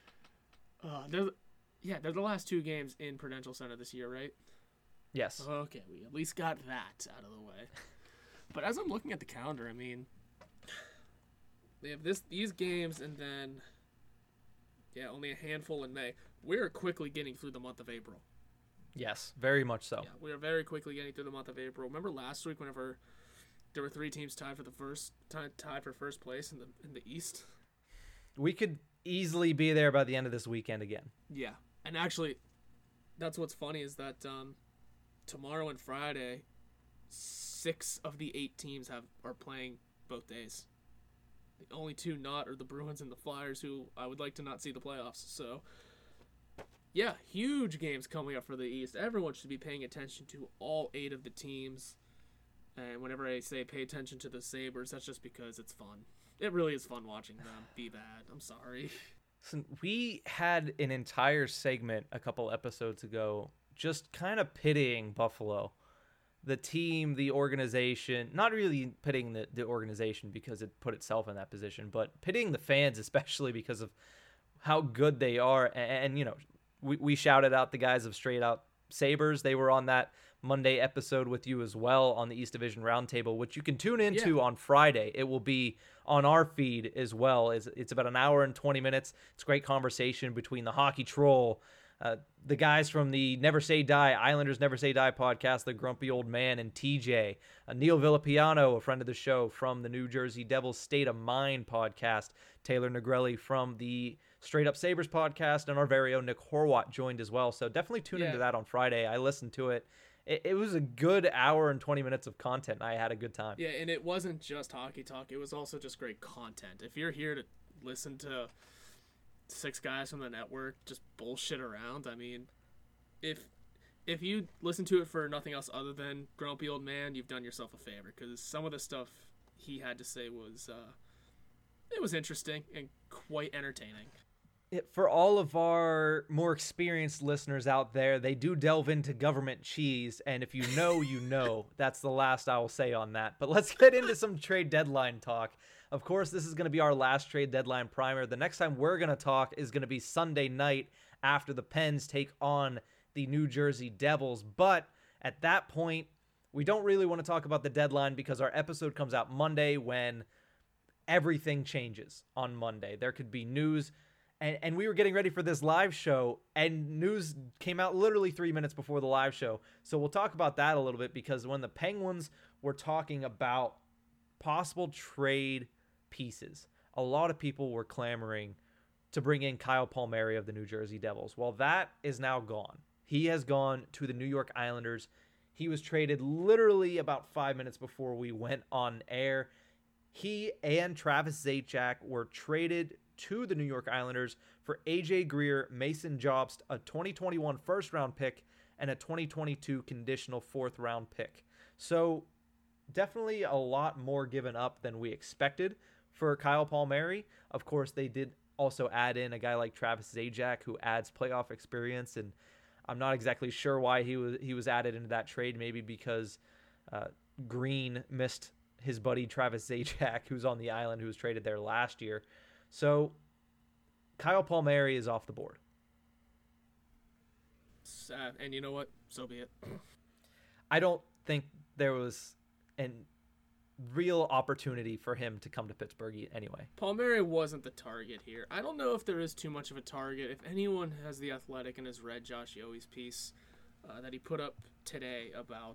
They're the last 2 games in Prudential Center this year, right? Yes. Okay, we at least got that out of the way. But as I'm looking at the calendar, I mean, they have these games, and then, only a handful in May. We're quickly getting through the month of April. Yes, very much so. Yeah, we are very quickly getting through the month of April. Remember last week whenever there were 3 teams tied for first place in the East? We could easily be there by the end of this weekend again. Yeah, and actually, that's what's funny is that tomorrow and Friday, 6 of the 8 teams are playing both days. The only 2 not are the Bruins and the Flyers, who I would like to not see the playoffs. So, yeah, huge games coming up for the East. Everyone should be paying attention to all 8 of the teams. And whenever I say pay attention to the Sabres, that's just because it's fun. It really is fun watching them be bad. I'm sorry. So we had an entire segment a couple episodes ago just kind of pitying Buffalo. The team, the organization, not really pitting the organization because it put itself in that position, but pitying the fans, especially because of how good they are. And you know, we shouted out the guys of Straight Out Sabres. They were on that Monday episode with you as well on the East Division Roundtable, which you can tune into on Friday. It will be on our feed as well. It's about an hour and 20 minutes. It's a great conversation between the Hockey Troll, the guys from the Never Say Die, Islanders Never Say Die podcast, the Grumpy Old Man, and TJ. Neil Villapiano, a friend of the show from the New Jersey Devils State of Mind podcast. Taylor Negrelli from the Straight Up Sabres podcast, and our very own Nick Horwat joined as well. So definitely tune into that on Friday. I listened to it. It was a good hour and 20 minutes of content, and I had a good time. Yeah, and it wasn't just hockey talk. It was also just great content. If you're here to listen to 6 guys from the network just bullshit around, I mean, if you listen to it for nothing else other than Grumpy Old Man, you've done yourself a favor, because some of the stuff he had to say was it was interesting and quite entertaining. For all of our more experienced listeners out there, they do delve into government cheese, and if you know, you know. That's the last I will say on that. But let's get into some trade deadline talk. Of course, this is going to be our last trade deadline primer. The next time we're going to talk is going to be Sunday night after the Pens take on the New Jersey Devils. But at that point, we don't really want to talk about the deadline because our episode comes out Monday, when everything changes on Monday. There could be news. And we were getting ready for this live show, and news came out literally 3 minutes before the live show. So we'll talk about that a little bit, because when the Penguins were talking about possible trade pieces, a lot of people were clamoring to bring in Kyle Palmieri of the New Jersey Devils. Well, that is now gone. He has gone to the New York Islanders. He was traded literally about 5 minutes before we went on air. He and Travis Zajac were traded to the New York Islanders for AJ Greer, Mason Jobst, a 2021 first-round pick, and a 2022 conditional fourth-round pick. So definitely a lot more given up than we expected for Kyle Palmieri. Of course, they did also add in a guy like Travis Zajac, who adds playoff experience, and I'm not exactly sure why he was added into that trade. Maybe because Green missed his buddy Travis Zajac, who's on the island, who was traded there last year. So Kyle Palmieri is off the board. Sad. And you know what? So be it. I don't think there was a real opportunity for him to come to Pittsburgh anyway. Palmieri wasn't the target here. I don't know if there is too much of a target. If anyone has The Athletic and has read Josh Yohe's piece that he put up today about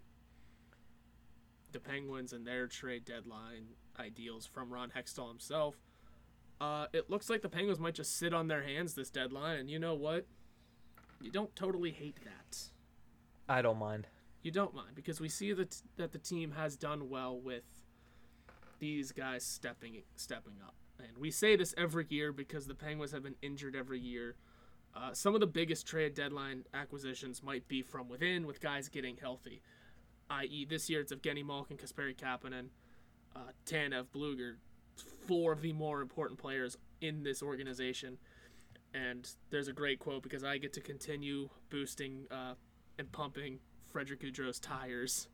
the Penguins and their trade deadline ideals from Ron Hextall himself, it looks like the Penguins might just sit on their hands this deadline, and you know what? You don't totally hate that. I don't mind. You don't mind, because we see that the team has done well with these guys stepping up. And we say this every year because the Penguins have been injured every year. Some of the biggest trade deadline acquisitions might be from within, with guys getting healthy. I.e., this year it's Evgeny Malkin, Kasperi Kapanen, Tanev, Blueger, 4 of the more important players in this organization. And there's a great quote, because I get to continue boosting and pumping Frederick Gaudreau's tires.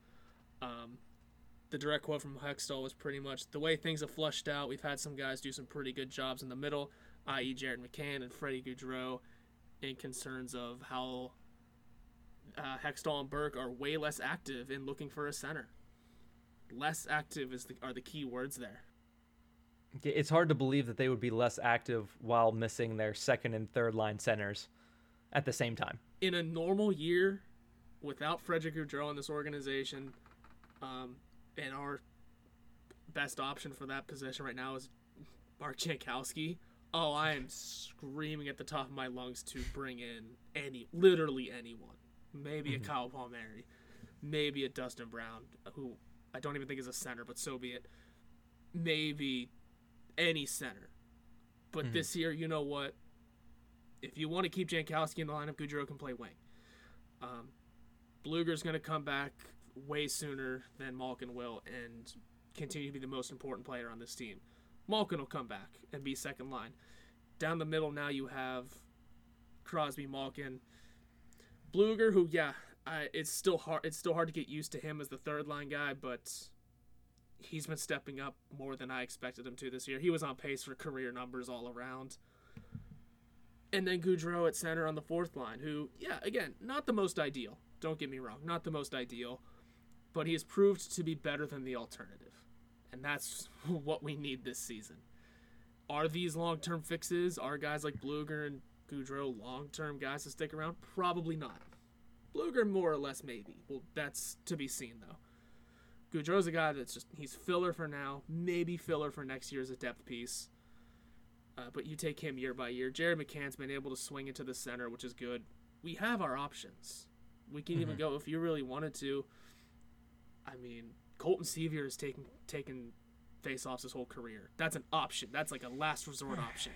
The direct quote from Hextall was pretty much, the way things have flushed out, we've had some guys do some pretty good jobs in the middle, i.e. Jared McCann and Freddie Gaudreau, in concerns of how Hextall and Burke are way less active in looking for a center. Less active are the key words there. It's hard to believe that they would be less active while missing their second and third line centers at the same time. In a normal year, without Frederick Gaudreau in this organization, and our best option for that position right now is Mark Jankowski. Oh, I am screaming at the top of my lungs to bring in literally anyone. Maybe a Kyle Palmieri, maybe a Dustin Brown, who I don't even think is a center, but so be it. Maybe any center. But this year, you know what? If you want to keep Jankowski in the lineup, Gaudreau can play wing. Blueger's going to come back way sooner than Malkin will and continue to be the most important player on this team. Malkin will come back and be second line. Down the middle now you have Crosby, Malkin, Blueger, who it's still hard to get used to him as the third line guy, but he's been stepping up more than I expected him to this year. He was on pace for career numbers all around. And then Gaudreau at center on the fourth line, who, again, not the most ideal. Don't get me wrong, not the most ideal, but he has proved to be better than the alternative. And that's what we need this season. Are these long-term fixes? Are guys like Blueger and Gaudreau long-term guys to stick around? Probably not. Blueger more or less maybe. Well, that's to be seen, though. Gaudreau's a guy he's filler for now, maybe filler for next year as a depth piece. But you take him year by year. Jared McCann's been able to swing into the center, which is good. We have our options. We can even go, if you really wanted to. I mean, Colton Sevier has taken face-offs his whole career. That's an option. That's like a last resort option.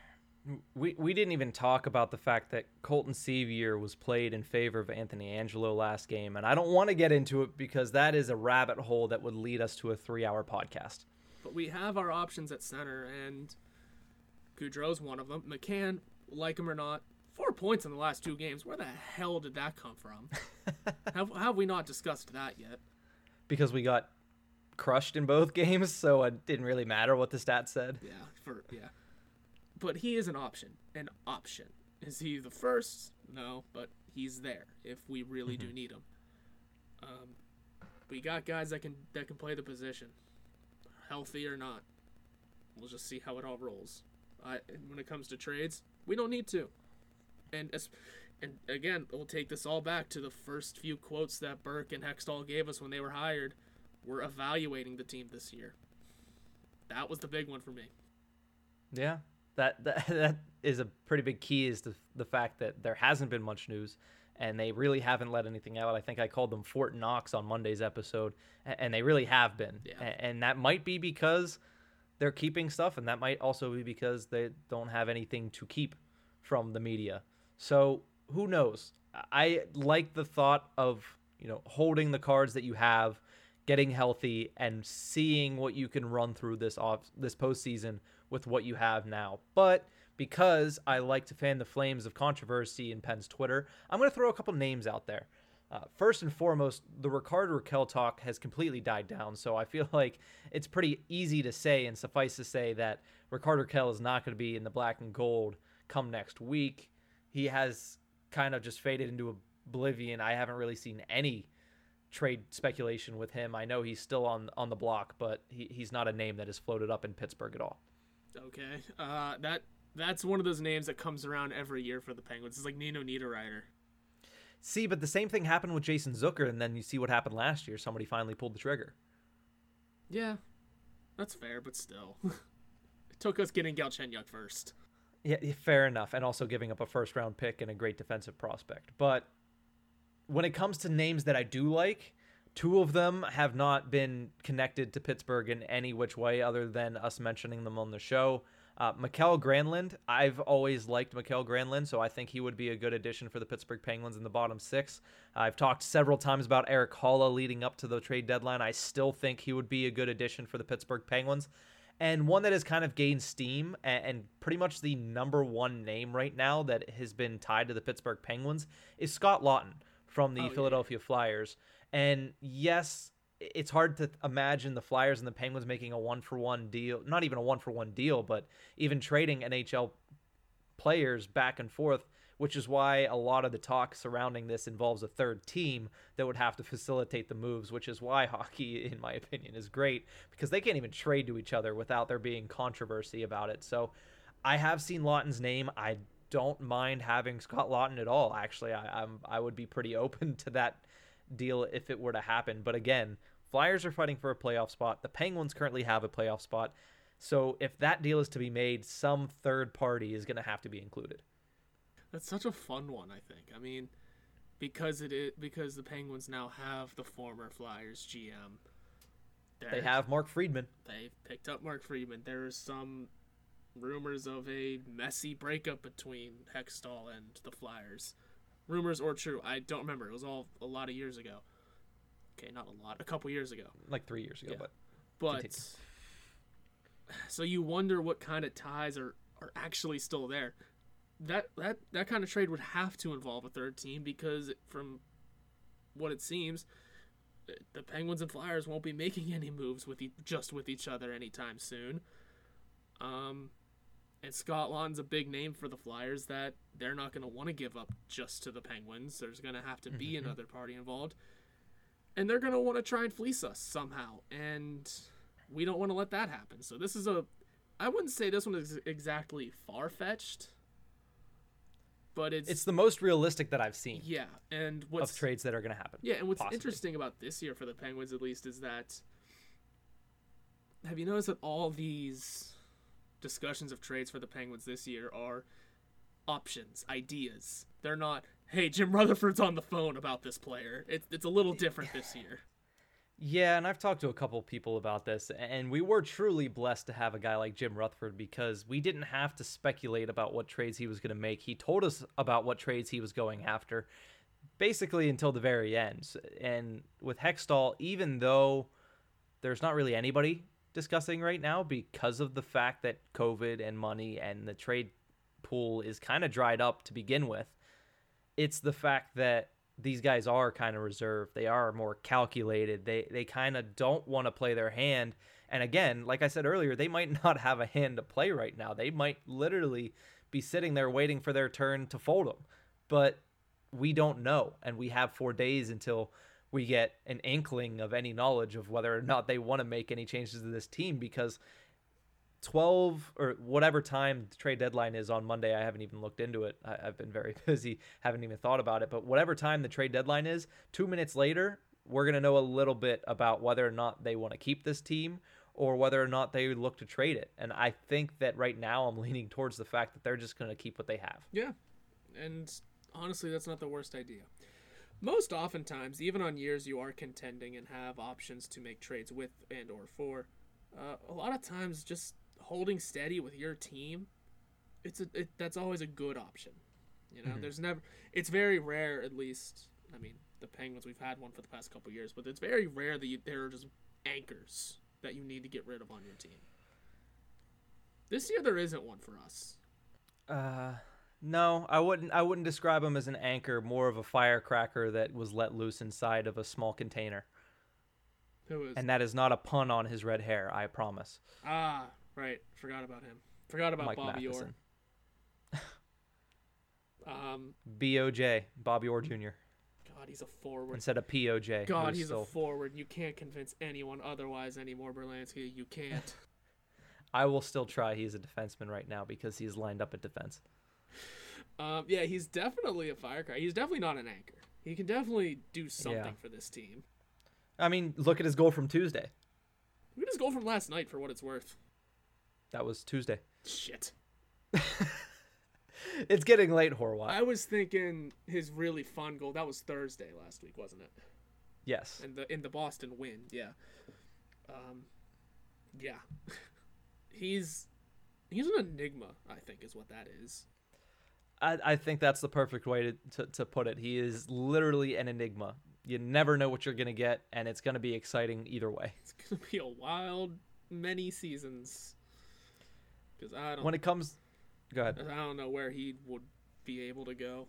We didn't even talk about the fact that Colton Sevier was played in favor of Anthony Angelo last game, and I don't want to get into it because that is a rabbit hole that would lead us to a 3-hour podcast. But we have our options at center, and Gaudreau's one of them. McCann, like him or not, 4 points in the last 2 games. Where the hell did that come from? have we not discussed that yet? Because we got crushed in both games, so it didn't really matter what the stats said. Yeah. But he is an option. An option. Is he the first? No, but he's there if we really do need him. We got guys that can play the position, healthy or not. We'll just see how it all rolls. When it comes to trades, we don't need to. And again, we'll take this all back to the first few quotes that Burke and Hextall gave us when they were hired. We're evaluating the team this year. That was the big one for me. Yeah, that is a pretty big key, is the fact that there hasn't been much news, and they really haven't let anything out. I think I called them Fort Knox on Monday's episode, and they really have been. Yeah. And that might be because they're keeping stuff, and that might also be because they don't have anything to keep from the media. So who knows? I like the thought of, holding the cards that you have, getting healthy, and seeing what you can run through this postseason with what you have now. But because I like to fan the flames of controversy in Penn's Twitter, I'm going to throw a couple names out there. First and foremost, the Rickard Rakell talk has completely died down, so I feel like it's pretty easy to say and suffice to say that Rickard Rakell is not going to be in the black and gold come next week. He has kind of just faded into oblivion. I haven't really seen any trade speculation with him. I know he's still on the block, but he's not a name that has floated up in Pittsburgh at all. Okay. That's one of those names that comes around every year for the Penguins. It's like Nino Niederreiter. See, but the same thing happened with Jason Zucker, and then you see what happened last year. Somebody finally pulled the trigger. Yeah, that's fair, but still. It took us getting Galchenyuk first. Yeah, fair enough, and also giving up a first-round pick and a great defensive prospect. But when it comes to names that I do like, two of them have not been connected to Pittsburgh in any which way other than us mentioning them on the show. Mikael Granlund, I've always liked Mikael Granlund, so I think he would be a good addition for the Pittsburgh Penguins in the bottom six. I've talked several times about Erik Haula leading up to the trade deadline. I still think he would be a good addition for the Pittsburgh Penguins. And one that has kind of gained steam and pretty much the number one name right now that has been tied to the Pittsburgh Penguins is Scott Laughton from the Philadelphia Flyers. And yes, it's hard to imagine the Flyers and the Penguins making a one-for-one deal, not even a one-for-one deal, but even trading NHL players back and forth, which is why a lot of the talk surrounding this involves a third team that would have to facilitate the moves, which is why hockey, in my opinion, is great, because they can't even trade to each other without there being controversy about it. So I have seen Laughton's name. I don't mind having Scott Laughton at all, actually. I would be pretty open to that deal if it were to happen. But again, Flyers are fighting for a playoff spot. The Penguins currently have a playoff spot. So if that deal is to be made, some third party is going to have to be included. That's such a fun one, I think. I mean, because the Penguins now have the former Flyers GM. They have Mark Friedman. They've picked up Mark Friedman. There's some rumors of a messy breakup between Hextall and the Flyers. Rumors or true, I don't remember. It was all a lot of years ago. Okay, not a lot. A couple years ago. Like 3 years ago, yeah. But continue. So you wonder what kind of ties are actually still there. That kind of trade would have to involve a third team because from what it seems, the Penguins and Flyers won't be making any moves with each other anytime soon. And Scott Laughton's a big name for the Flyers that they're not going to want to give up just to the Penguins. There's going to have to be another party involved. And they're going to want to try and fleece us somehow. And we don't want to let that happen. So this is I wouldn't say this one is exactly far-fetched. But it's the most realistic that I've seen. Yeah. And of trades that are going to happen. Yeah, and what's possibly interesting about this year for the Penguins at least is that, have you noticed that all these discussions of trades for the Penguins this year are options, ideas? They're not, hey, Jim Rutherford's on the phone about this player. It's a little different this year. Yeah, and I've talked to a couple people about this, and we were truly blessed to have a guy like Jim Rutherford because we didn't have to speculate about what trades he was going to make. He told us about what trades he was going after, basically until the very end. And with Hextall, even though there's not really anybody discussing right now because of the fact that COVID and money and the trade pool is kind of dried up to begin with, it's the fact that these guys are kind of reserved. They are more calculated. They kind of don't want to play their hand. And again, like I said earlier, they might not have a hand to play right now. They might literally be sitting there waiting for their turn to fold them. But we don't know. And we have 4 days until we get an inkling of any knowledge of whether or not they want to make any changes to this team, because 12 or whatever time the trade deadline is on Monday, I haven't even looked into it. I've been very busy, haven't even thought about it. But whatever time the trade deadline is, 2 minutes later, we're going to know a little bit about whether or not they want to keep this team or whether or not they look to trade it. And I think that right now I'm leaning towards the fact that they're just going to keep what they have. Yeah. And honestly, that's not the worst idea. Most oftentimes, even on years you are contending and have options to make trades with and or for, a lot of times just holding steady with your team, that's always a good option. You know, it's very rare, at least, I mean, the Penguins, we've had one for the past couple of years, but it's very rare that there are just anchors that you need to get rid of on your team. This year there isn't one for us. No, I wouldn't describe him as an anchor, more of a firecracker that was let loose inside of a small container. Who is? And that is not a pun on his red hair, I promise. Ah, right. Forgot about him. Forgot about Mike Bobby Orr. Matheson. Um, BOJ, Bobby Orr Jr. God, he's a forward. Instead of POJ. God, who's he's still... a forward. You can't convince anyone otherwise anymore, Berlansky. You can't. I will still try. He's a defenseman right now because he's lined up at defense. Yeah, he's definitely a firecracker. He's definitely not an anchor. He can definitely do something for this team. I mean, look at his goal from Tuesday. Look at his goal from last night, for what it's worth. That was Tuesday. Shit. It's getting late, Horwat. I was thinking his really fun goal. That was Thursday last week, wasn't it? Yes. In the Boston win, yeah. Yeah. He's an enigma, I think, is what that is. I think that's the perfect way to put it. He is literally an enigma. You never know what you're going to get, and it's going to be exciting either way. It's going to be a wild many seasons. Because When it comes... Go ahead. I don't know where he would be able to go.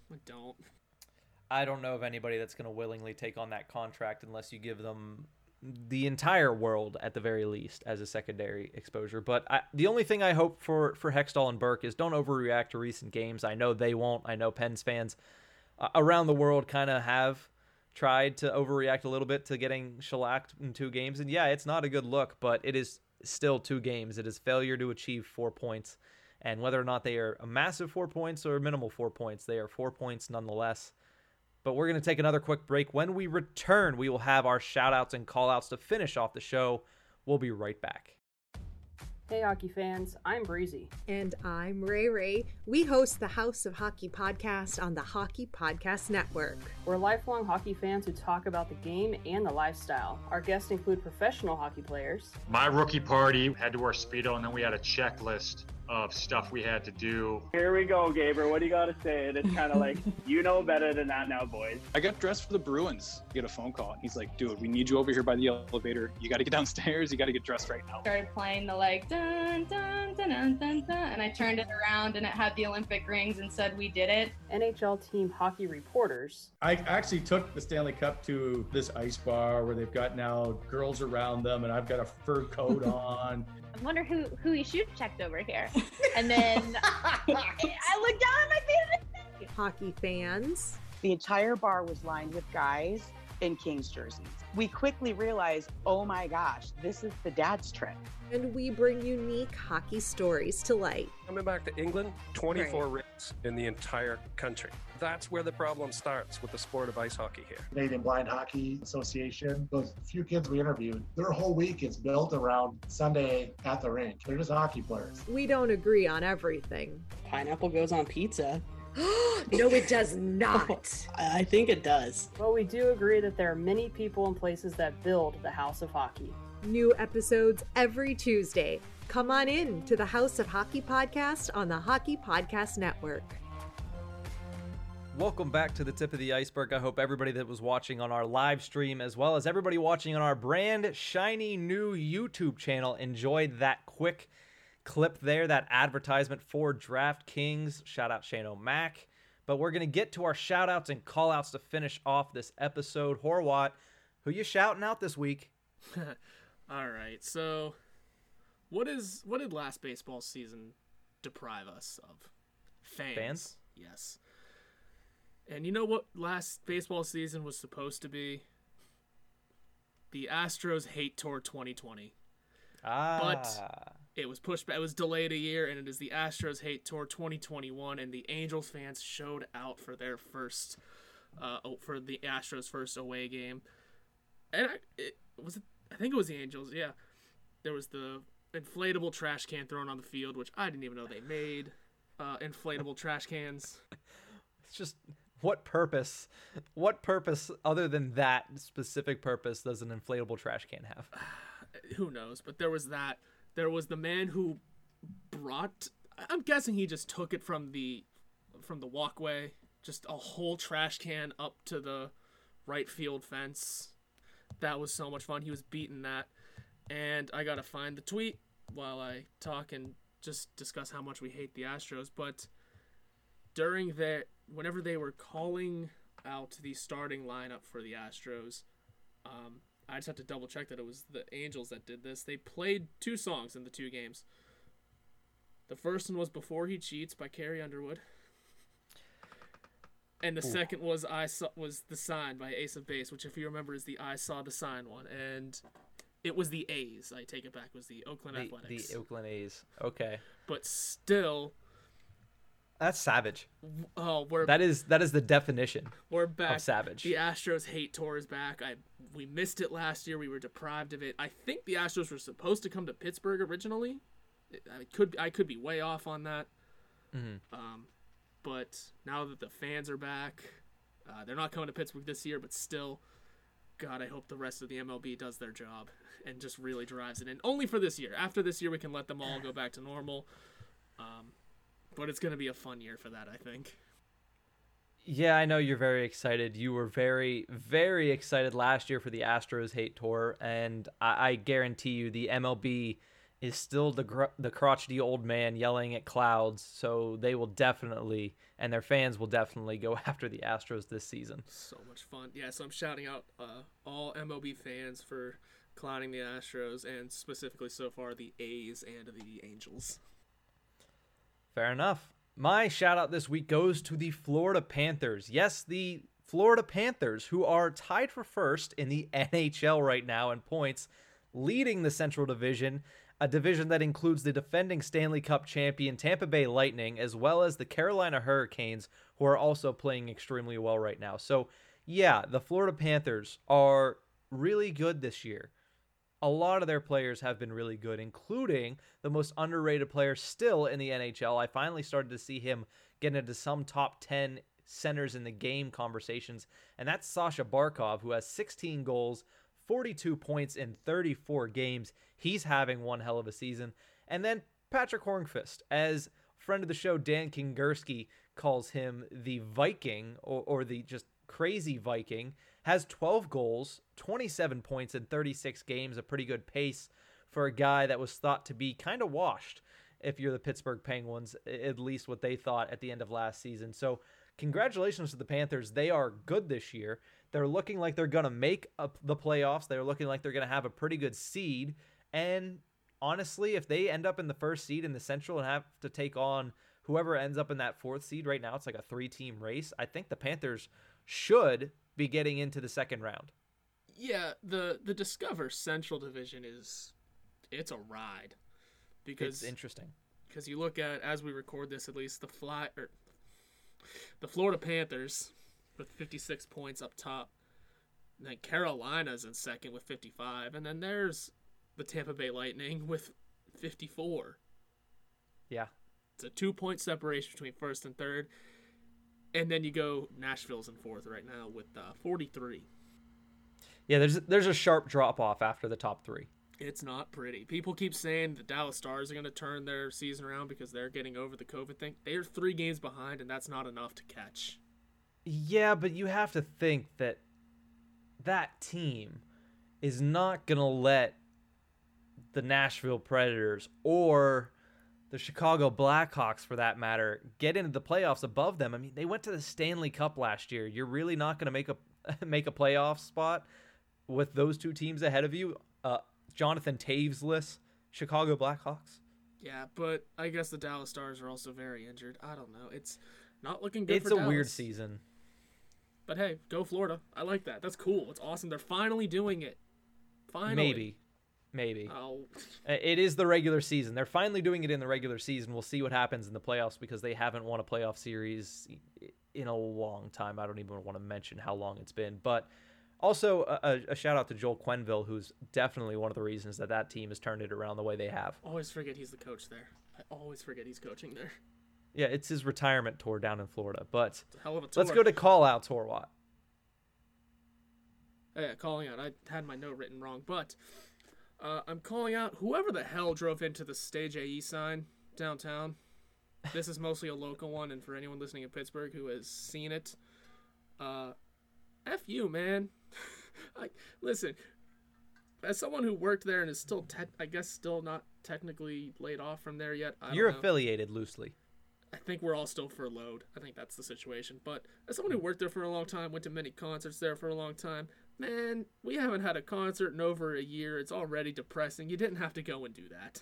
I don't know of anybody that's going to willingly take on that contract unless you give them the entire world at the very least as a secondary exposure. But the only thing I hope for Hextall and Burke is don't overreact to recent games. I know they won't. I know Pens fans around the world kind of have tried to overreact a little bit to getting shellacked in 2 games. And yeah, it's not a good look, but it is still 2 games. It is failure to achieve 4 points. And whether or not they are a massive 4 points or a minimal 4 points, they are 4 points nonetheless. But we're going to take another quick break. When we return, we will have our shout-outs and call-outs to finish off the show. We'll be right back. Hey hockey fans, I'm Breezy. And I'm Ray Ray. We host the House of Hockey podcast on the Hockey Podcast Network. We're lifelong hockey fans who talk about the game and the lifestyle. Our guests include professional hockey players. My rookie party had to wear Speedo, and then we had a checklist of stuff we had to do. Here we go, Gaber. What do you got to say? And it's kind of like, you know better than that now, boys. I got dressed for the Bruins. Get a phone call. He's like, dude, we need you over here by the elevator. You got to get downstairs. You got to get dressed right now. Started playing the like, dun, dun, dun, dun, dun, dun, and I turned it around and it had the Olympic rings and said, we did it. NHL team hockey reporters. I actually took the Stanley Cup to this ice bar where they've got now girls around them, and I've got a fur coat on. I wonder who he shoot checked over here. And then I looked down at my feet. Hockey fans. The entire bar was lined with guys in Kings jerseys. We quickly realized, oh my gosh, this is the dad's trip. And we bring unique hockey stories to light. Coming back to England, 24 rings in the entire country. That's where the problem starts with the sport of ice hockey here. Canadian Blind Hockey Association, those few kids we interviewed, their whole week is built around Sunday at the rink. They're just hockey players. We don't agree on everything. Pineapple goes on pizza. No, it does not. I think it does. But we do agree that there are many people and places that build the House of Hockey. New episodes every Tuesday. Come on in to the House of Hockey podcast on the Hockey Podcast Network. Welcome back to the Tip of the Iceberg. I hope everybody that was watching on our live stream, as well as everybody watching on our brand shiny new YouTube channel, enjoyed that quick clip there, that advertisement for DraftKings. Shout out Shane O'Mac. But we're going to get to our shout outs and call outs to finish off this episode. Horwat, who you shouting out this week? All right, so what did last baseball season deprive us of? Fans? Yes. And you know what last baseball season was supposed to be? The Astros Hate Tour 2020. But it was pushed back. It was delayed a year, and it is the Astros Hate Tour 2021, and the Angels fans showed out for their first, for the Astros' first away game. And I think it was the Angels, yeah. There was the inflatable trash can thrown on the field, which I didn't even know they made inflatable trash cans. It's just, what purpose other than that specific purpose does an inflatable trash can have? Who knows? But there was that. There was the man who brought, I'm guessing he just took it from the walkway, just a whole trash can up to the right field fence. That was so much fun. He was beating that. And I got to find the tweet while I talk and just discuss how much we hate the Astros. But whenever they were calling out the starting lineup for the Astros, I just have to double check that it was the Angels that did this. They played 2 songs in the 2 games. The first one was Before He Cheats by Carrie Underwood. And the second was The Sign by Ace of Base, which, if you remember, is the I Saw the Sign one. And it was the A's. I take it back. It was the Oakland Athletics. The Oakland A's. Okay. But still, that's savage. Oh, that is the definition. We're back. Of savage. The Astros hate tour is back. We missed it last year. We were deprived of it. I think the Astros were supposed to come to Pittsburgh originally. I could be way off on that. Mm-hmm. But now that the fans are back, they're not coming to Pittsburgh this year, but still, God, I hope the rest of the MLB does their job and just really drives it in. Only for this year. After this year, we can let them all go back to normal. But it's going to be a fun year for that, I think. Yeah, I know you're very excited. You were very, very excited last year for the Astros hate tour, and I guarantee you the MLB is still the crotchety old man yelling at clouds, so they will definitely, and their fans will definitely go after the Astros this season. So much fun. Yeah, so I'm shouting out all MLB fans for clowning the Astros, and specifically so far the A's and the Angels. Fair enough. My shout out this week goes to the Florida Panthers. Yes, the Florida Panthers, who are tied for first in the NHL right now in points, leading the Central Division, a division that includes the defending Stanley Cup champion Tampa Bay Lightning, as well as the Carolina Hurricanes, who are also playing extremely well right now. So, yeah, the Florida Panthers are really good this year. A lot of their players have been really good, including the most underrated player still in the NHL. I finally started to see him get into some top 10 centers in the game conversations, and that's Sasha Barkov, who has 16 goals, 42 points in 34 games. He's having one hell of a season. And then Patrick Hornqvist, as friend of the show Dan Kingerski calls him, the Viking, or the just crazy Viking, has 12 goals, 27 points in 36 games, a pretty good pace for a guy that was thought to be kind of washed, if you're the Pittsburgh Penguins, at least what they thought at the end of last season. So congratulations to the Panthers. They are good this year. They're looking like they're going to make the playoffs. They're looking like they're going to have a pretty good seed. And honestly, if they end up in the first seed in the Central and have to take on whoever ends up in that 4th seed right now, it's like a 3-team race. I think the Panthers should be getting into the second round. Yeah, the Discover Central Division it's a ride. Because it's interesting. Because you look at, as we record this at least, the Florida Panthers with 56 points up top. And then Carolina's in second with 55. And then there's the Tampa Bay Lightning with 54. Yeah. It's a 2-point separation between first and third. And then you go, Nashville's in 4th right now with 43. Yeah, there's a sharp drop-off after the top 3. It's not pretty. People keep saying the Dallas Stars are going to turn their season around because they're getting over the COVID thing. They're 3 games behind, and that's not enough to catch. Yeah, but you have to think that that team is not going to let the Nashville Predators or the Chicago Blackhawks, for that matter, get into the playoffs above them. I mean, they went to the Stanley Cup last year. You're really not going to make a playoff spot with those 2 teams ahead of you? Jonathan Taves-less Chicago Blackhawks? Yeah, but I guess the Dallas Stars are also very injured. I don't know. It's not looking good for Dallas. Dallas. It's a weird season. But hey, go Florida. I like that. That's cool. It's awesome. They're finally doing it. Finally. Maybe. Oh. It is the regular season. They're finally doing it in the regular season. We'll see what happens in the playoffs because they haven't won a playoff series in a long time. I don't even want to mention how long it's been. But also a shout out to Joel Quenneville, who's definitely one of the reasons that team has turned it around the way they have. Always forget he's the coach there. I always forget he's coaching there. Yeah, it's his retirement tour down in Florida. But it's a hell of a tour. Let's go to call out Torwat. Yeah, calling out. I had my note written wrong, but I'm calling out whoever the hell drove into the Stage AE sign downtown. This is mostly a local one, and for anyone listening in Pittsburgh who has seen it, F you, man. Listen, as someone who worked there and is still, I guess, still not technically laid off from there yet. You're affiliated loosely. I think we're all still furloughed. I think that's the situation. But as someone who worked there for a long time, went to many concerts there for a long time, man, we haven't had a concert in over a year. It's already depressing. You didn't have to go and do that.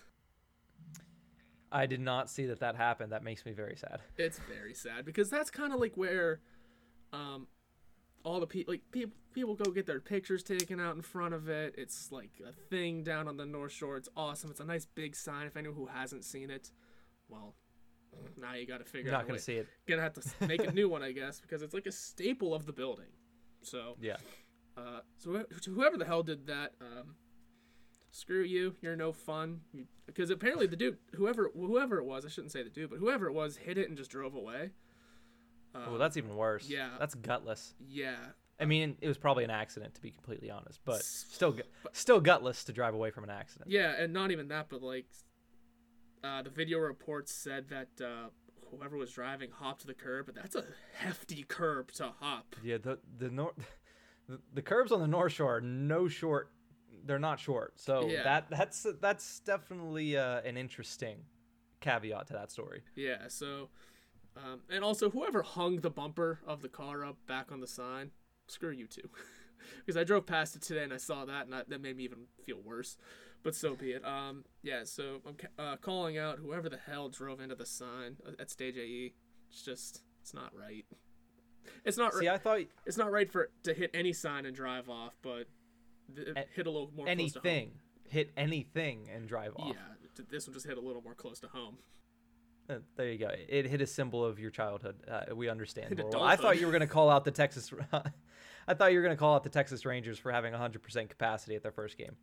I did not see that happened. That makes me very sad. It's very sad because that's kind of like where all the people go get their pictures taken out in front of it. It's like a thing down on the North Shore. It's awesome. It's a nice big sign. If anyone who hasn't seen it, well, now you got to figure out. Not going to see it. Gonna have to make a new one, I guess, because it's like a staple of the building. So yeah. So whoever the hell did that, screw you. You're no fun. Because apparently the dude, whoever it was, I shouldn't say the dude, but whoever it was, hit it and just drove away. Well, that's even worse. Yeah. That's gutless. Yeah. I mean, it was probably an accident, to be completely honest, but still gutless to drive away from an accident. Yeah, and not even that, but like, the video reports said that whoever was driving hopped the curb, but that's a hefty curb to hop. Yeah, the curbs on the North Shore are they're not short. So yeah. that's definitely an interesting caveat to that story. Yeah, so and also whoever hung the bumper of the car up back on the sign, screw you too. Because I drove past it today and I saw that, and that made me even feel worse. But so be it. Yeah, so I'm calling out whoever the hell drove into the sign at Stage AE. It's not right. It's not. See, I thought it's not right to hit any sign and drive off, but hit a little more close to home. Hit anything and drive off. Yeah, this one just hit a little more close to home. There you go. It hit a symbol of your childhood. We understand. Well, I thought you were going to call out the Texas. I thought you were going to call out the Texas Rangers for having 100% capacity at their first game.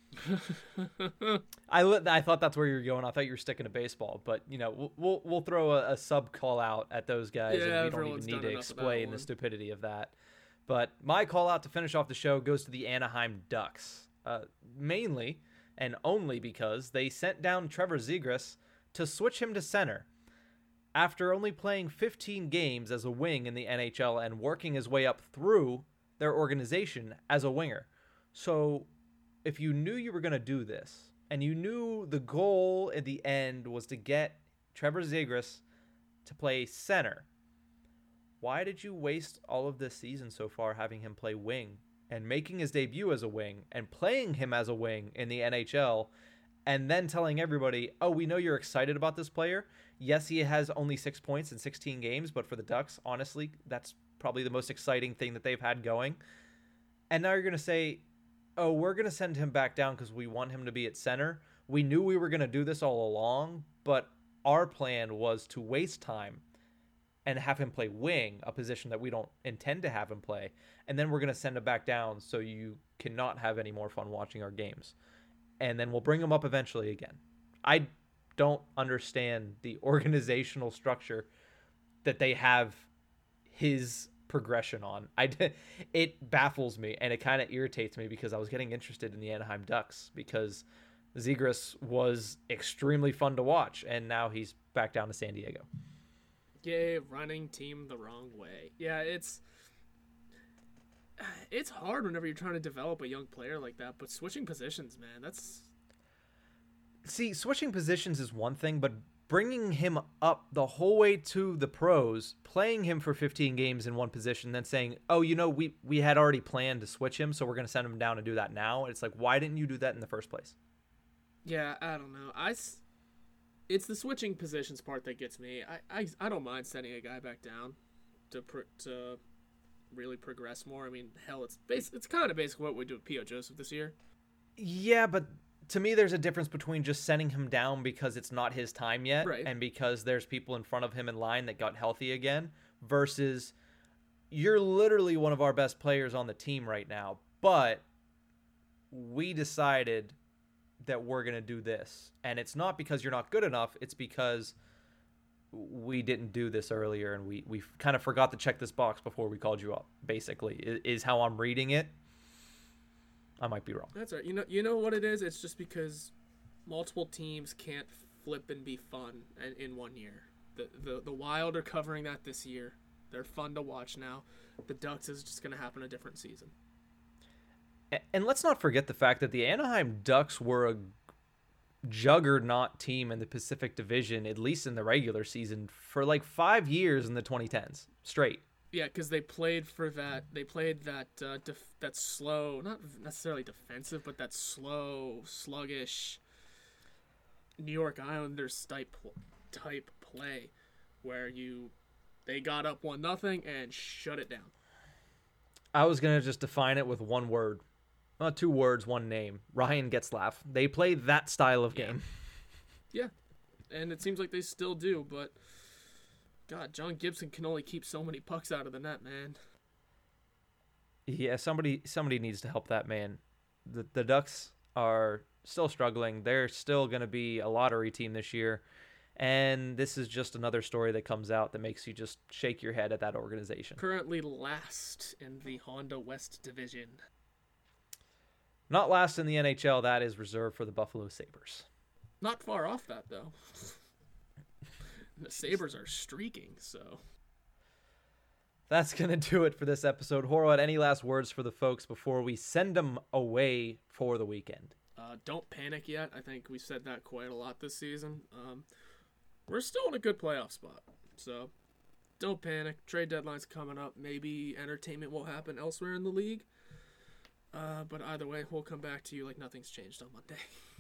I thought that's where you were going. I thought you were sticking to baseball, but we'll throw a sub call out at those guys, and we don't even need to explain the stupidity of that. But my call out to finish off the show goes to the Anaheim Ducks, mainly and only because they sent down Trevor Zegras to switch him to center after only playing 15 games as a wing in the NHL and working his way up through their organization as a winger. So if you knew you were going to do this, and you knew the goal at the end was to get Trevor Zegras to play center, why did you waste all of this season so far having him play wing and making his debut as a wing and playing him as a wing in the NHL, and then telling everybody, oh, we know you're excited about this player. Yes, he has only 6 points in 16 games, but for the Ducks, honestly, that's probably the most exciting thing that they've had going. And now you're going to say, oh, we're going to send him back down because we want him to be at center. We knew we were going to do this all along, but our plan was to waste time and have him play wing, a position that we don't intend to have him play. And then we're going to send him back down so you cannot have any more fun watching our games. And then we'll bring him up eventually again. I don't understand the organizational structure that they have his progression on. It baffles me, and it kind of irritates me because I was getting interested in the Anaheim Ducks because Zegras was extremely fun to watch, and now he's back down to San Diego. Yay, running team the wrong way. Yeah, it's hard whenever you're trying to develop a young player like that, but switching positions, man, that's... See, switching positions is one thing, but bringing him up the whole way to the pros, playing him for 15 games in one position, then saying, oh, we had already planned to switch him, so we're going to send him down and do that now. It's like, why didn't you do that in the first place? Yeah, I don't know. It's the switching positions part that gets me. I don't mind sending a guy back down to really progress more. I mean, hell, it's kind of basically what we do with P.O. Joseph this year. Yeah, but to me, there's a difference between just sending him down because it's not his time yet, right, and because there's people in front of him in line that got healthy again, versus you're literally one of our best players on the team right now, but we decided that we're going to do this. And it's not because you're not good enough, it's because we didn't do this earlier, and we kind of forgot to check this box before we called you up, basically, is how I'm reading it. I might be wrong. That's right. You know what it is? It's just because multiple teams can't flip and be fun in 1 year. The Wild are covering that this year. They're fun to watch now. The Ducks is just going to happen a different season. And let's not forget the fact that the Anaheim Ducks were juggernaut team in the Pacific Division, at least in the regular season, for like 5 years in the 2010s straight. Yeah, because they played for that. They played that that slow, not necessarily defensive, but that slow, sluggish New York Islanders type play, where they got up 1-0 and shut it down. I was gonna just define it with one word, 2 words, one name. Ryan Getzlaf. They play that style of game. Yeah, and it seems like they still do, but. God, John Gibson can only keep so many pucks out of the net, man. Yeah, somebody needs to help that man. The Ducks are still struggling. They're still going to be a lottery team this year. And this is just another story that comes out that makes you just shake your head at that organization. Currently last in the Honda West Division. Not last in the NHL. That is reserved for the Buffalo Sabres. Not far off that, though. The Sabres are streaking, so. That's going to do it for this episode. Horwat, any last words for the folks before we send them away for the weekend? Don't panic yet. I think we said that quite a lot this season. We're still in a good playoff spot, so don't panic. Trade deadline's coming up. Maybe entertainment will happen elsewhere in the league. But either way, we'll come back to you like nothing's changed on Monday.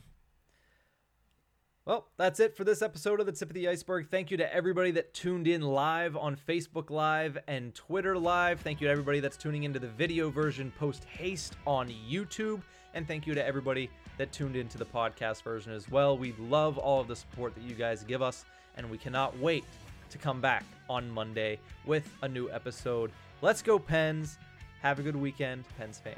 Well, that's it for this episode of The Tip of the Iceberg. Thank you to everybody that tuned in live on Facebook Live and Twitter Live. Thank you to everybody that's tuning into the video version post-haste on YouTube. And thank you to everybody that tuned into the podcast version as well. We love all of the support that you guys give us, and we cannot wait to come back on Monday with a new episode. Let's go, Pens. Have a good weekend, Pens fans.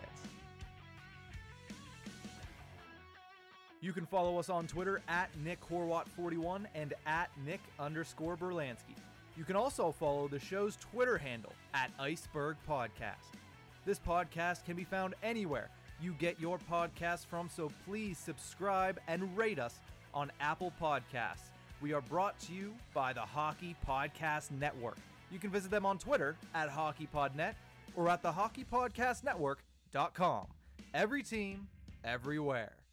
You can follow us on Twitter at NickHorwat41 and at Nick_Berlansky. You can also follow the show's Twitter handle at Iceberg Podcast. This podcast can be found anywhere you get your podcasts from, so please subscribe and rate us on Apple Podcasts. We are brought to you by the Hockey Podcast Network. You can visit them on Twitter at HockeyPodNet or at thehockeypodcastnetwork.com. Every team, everywhere.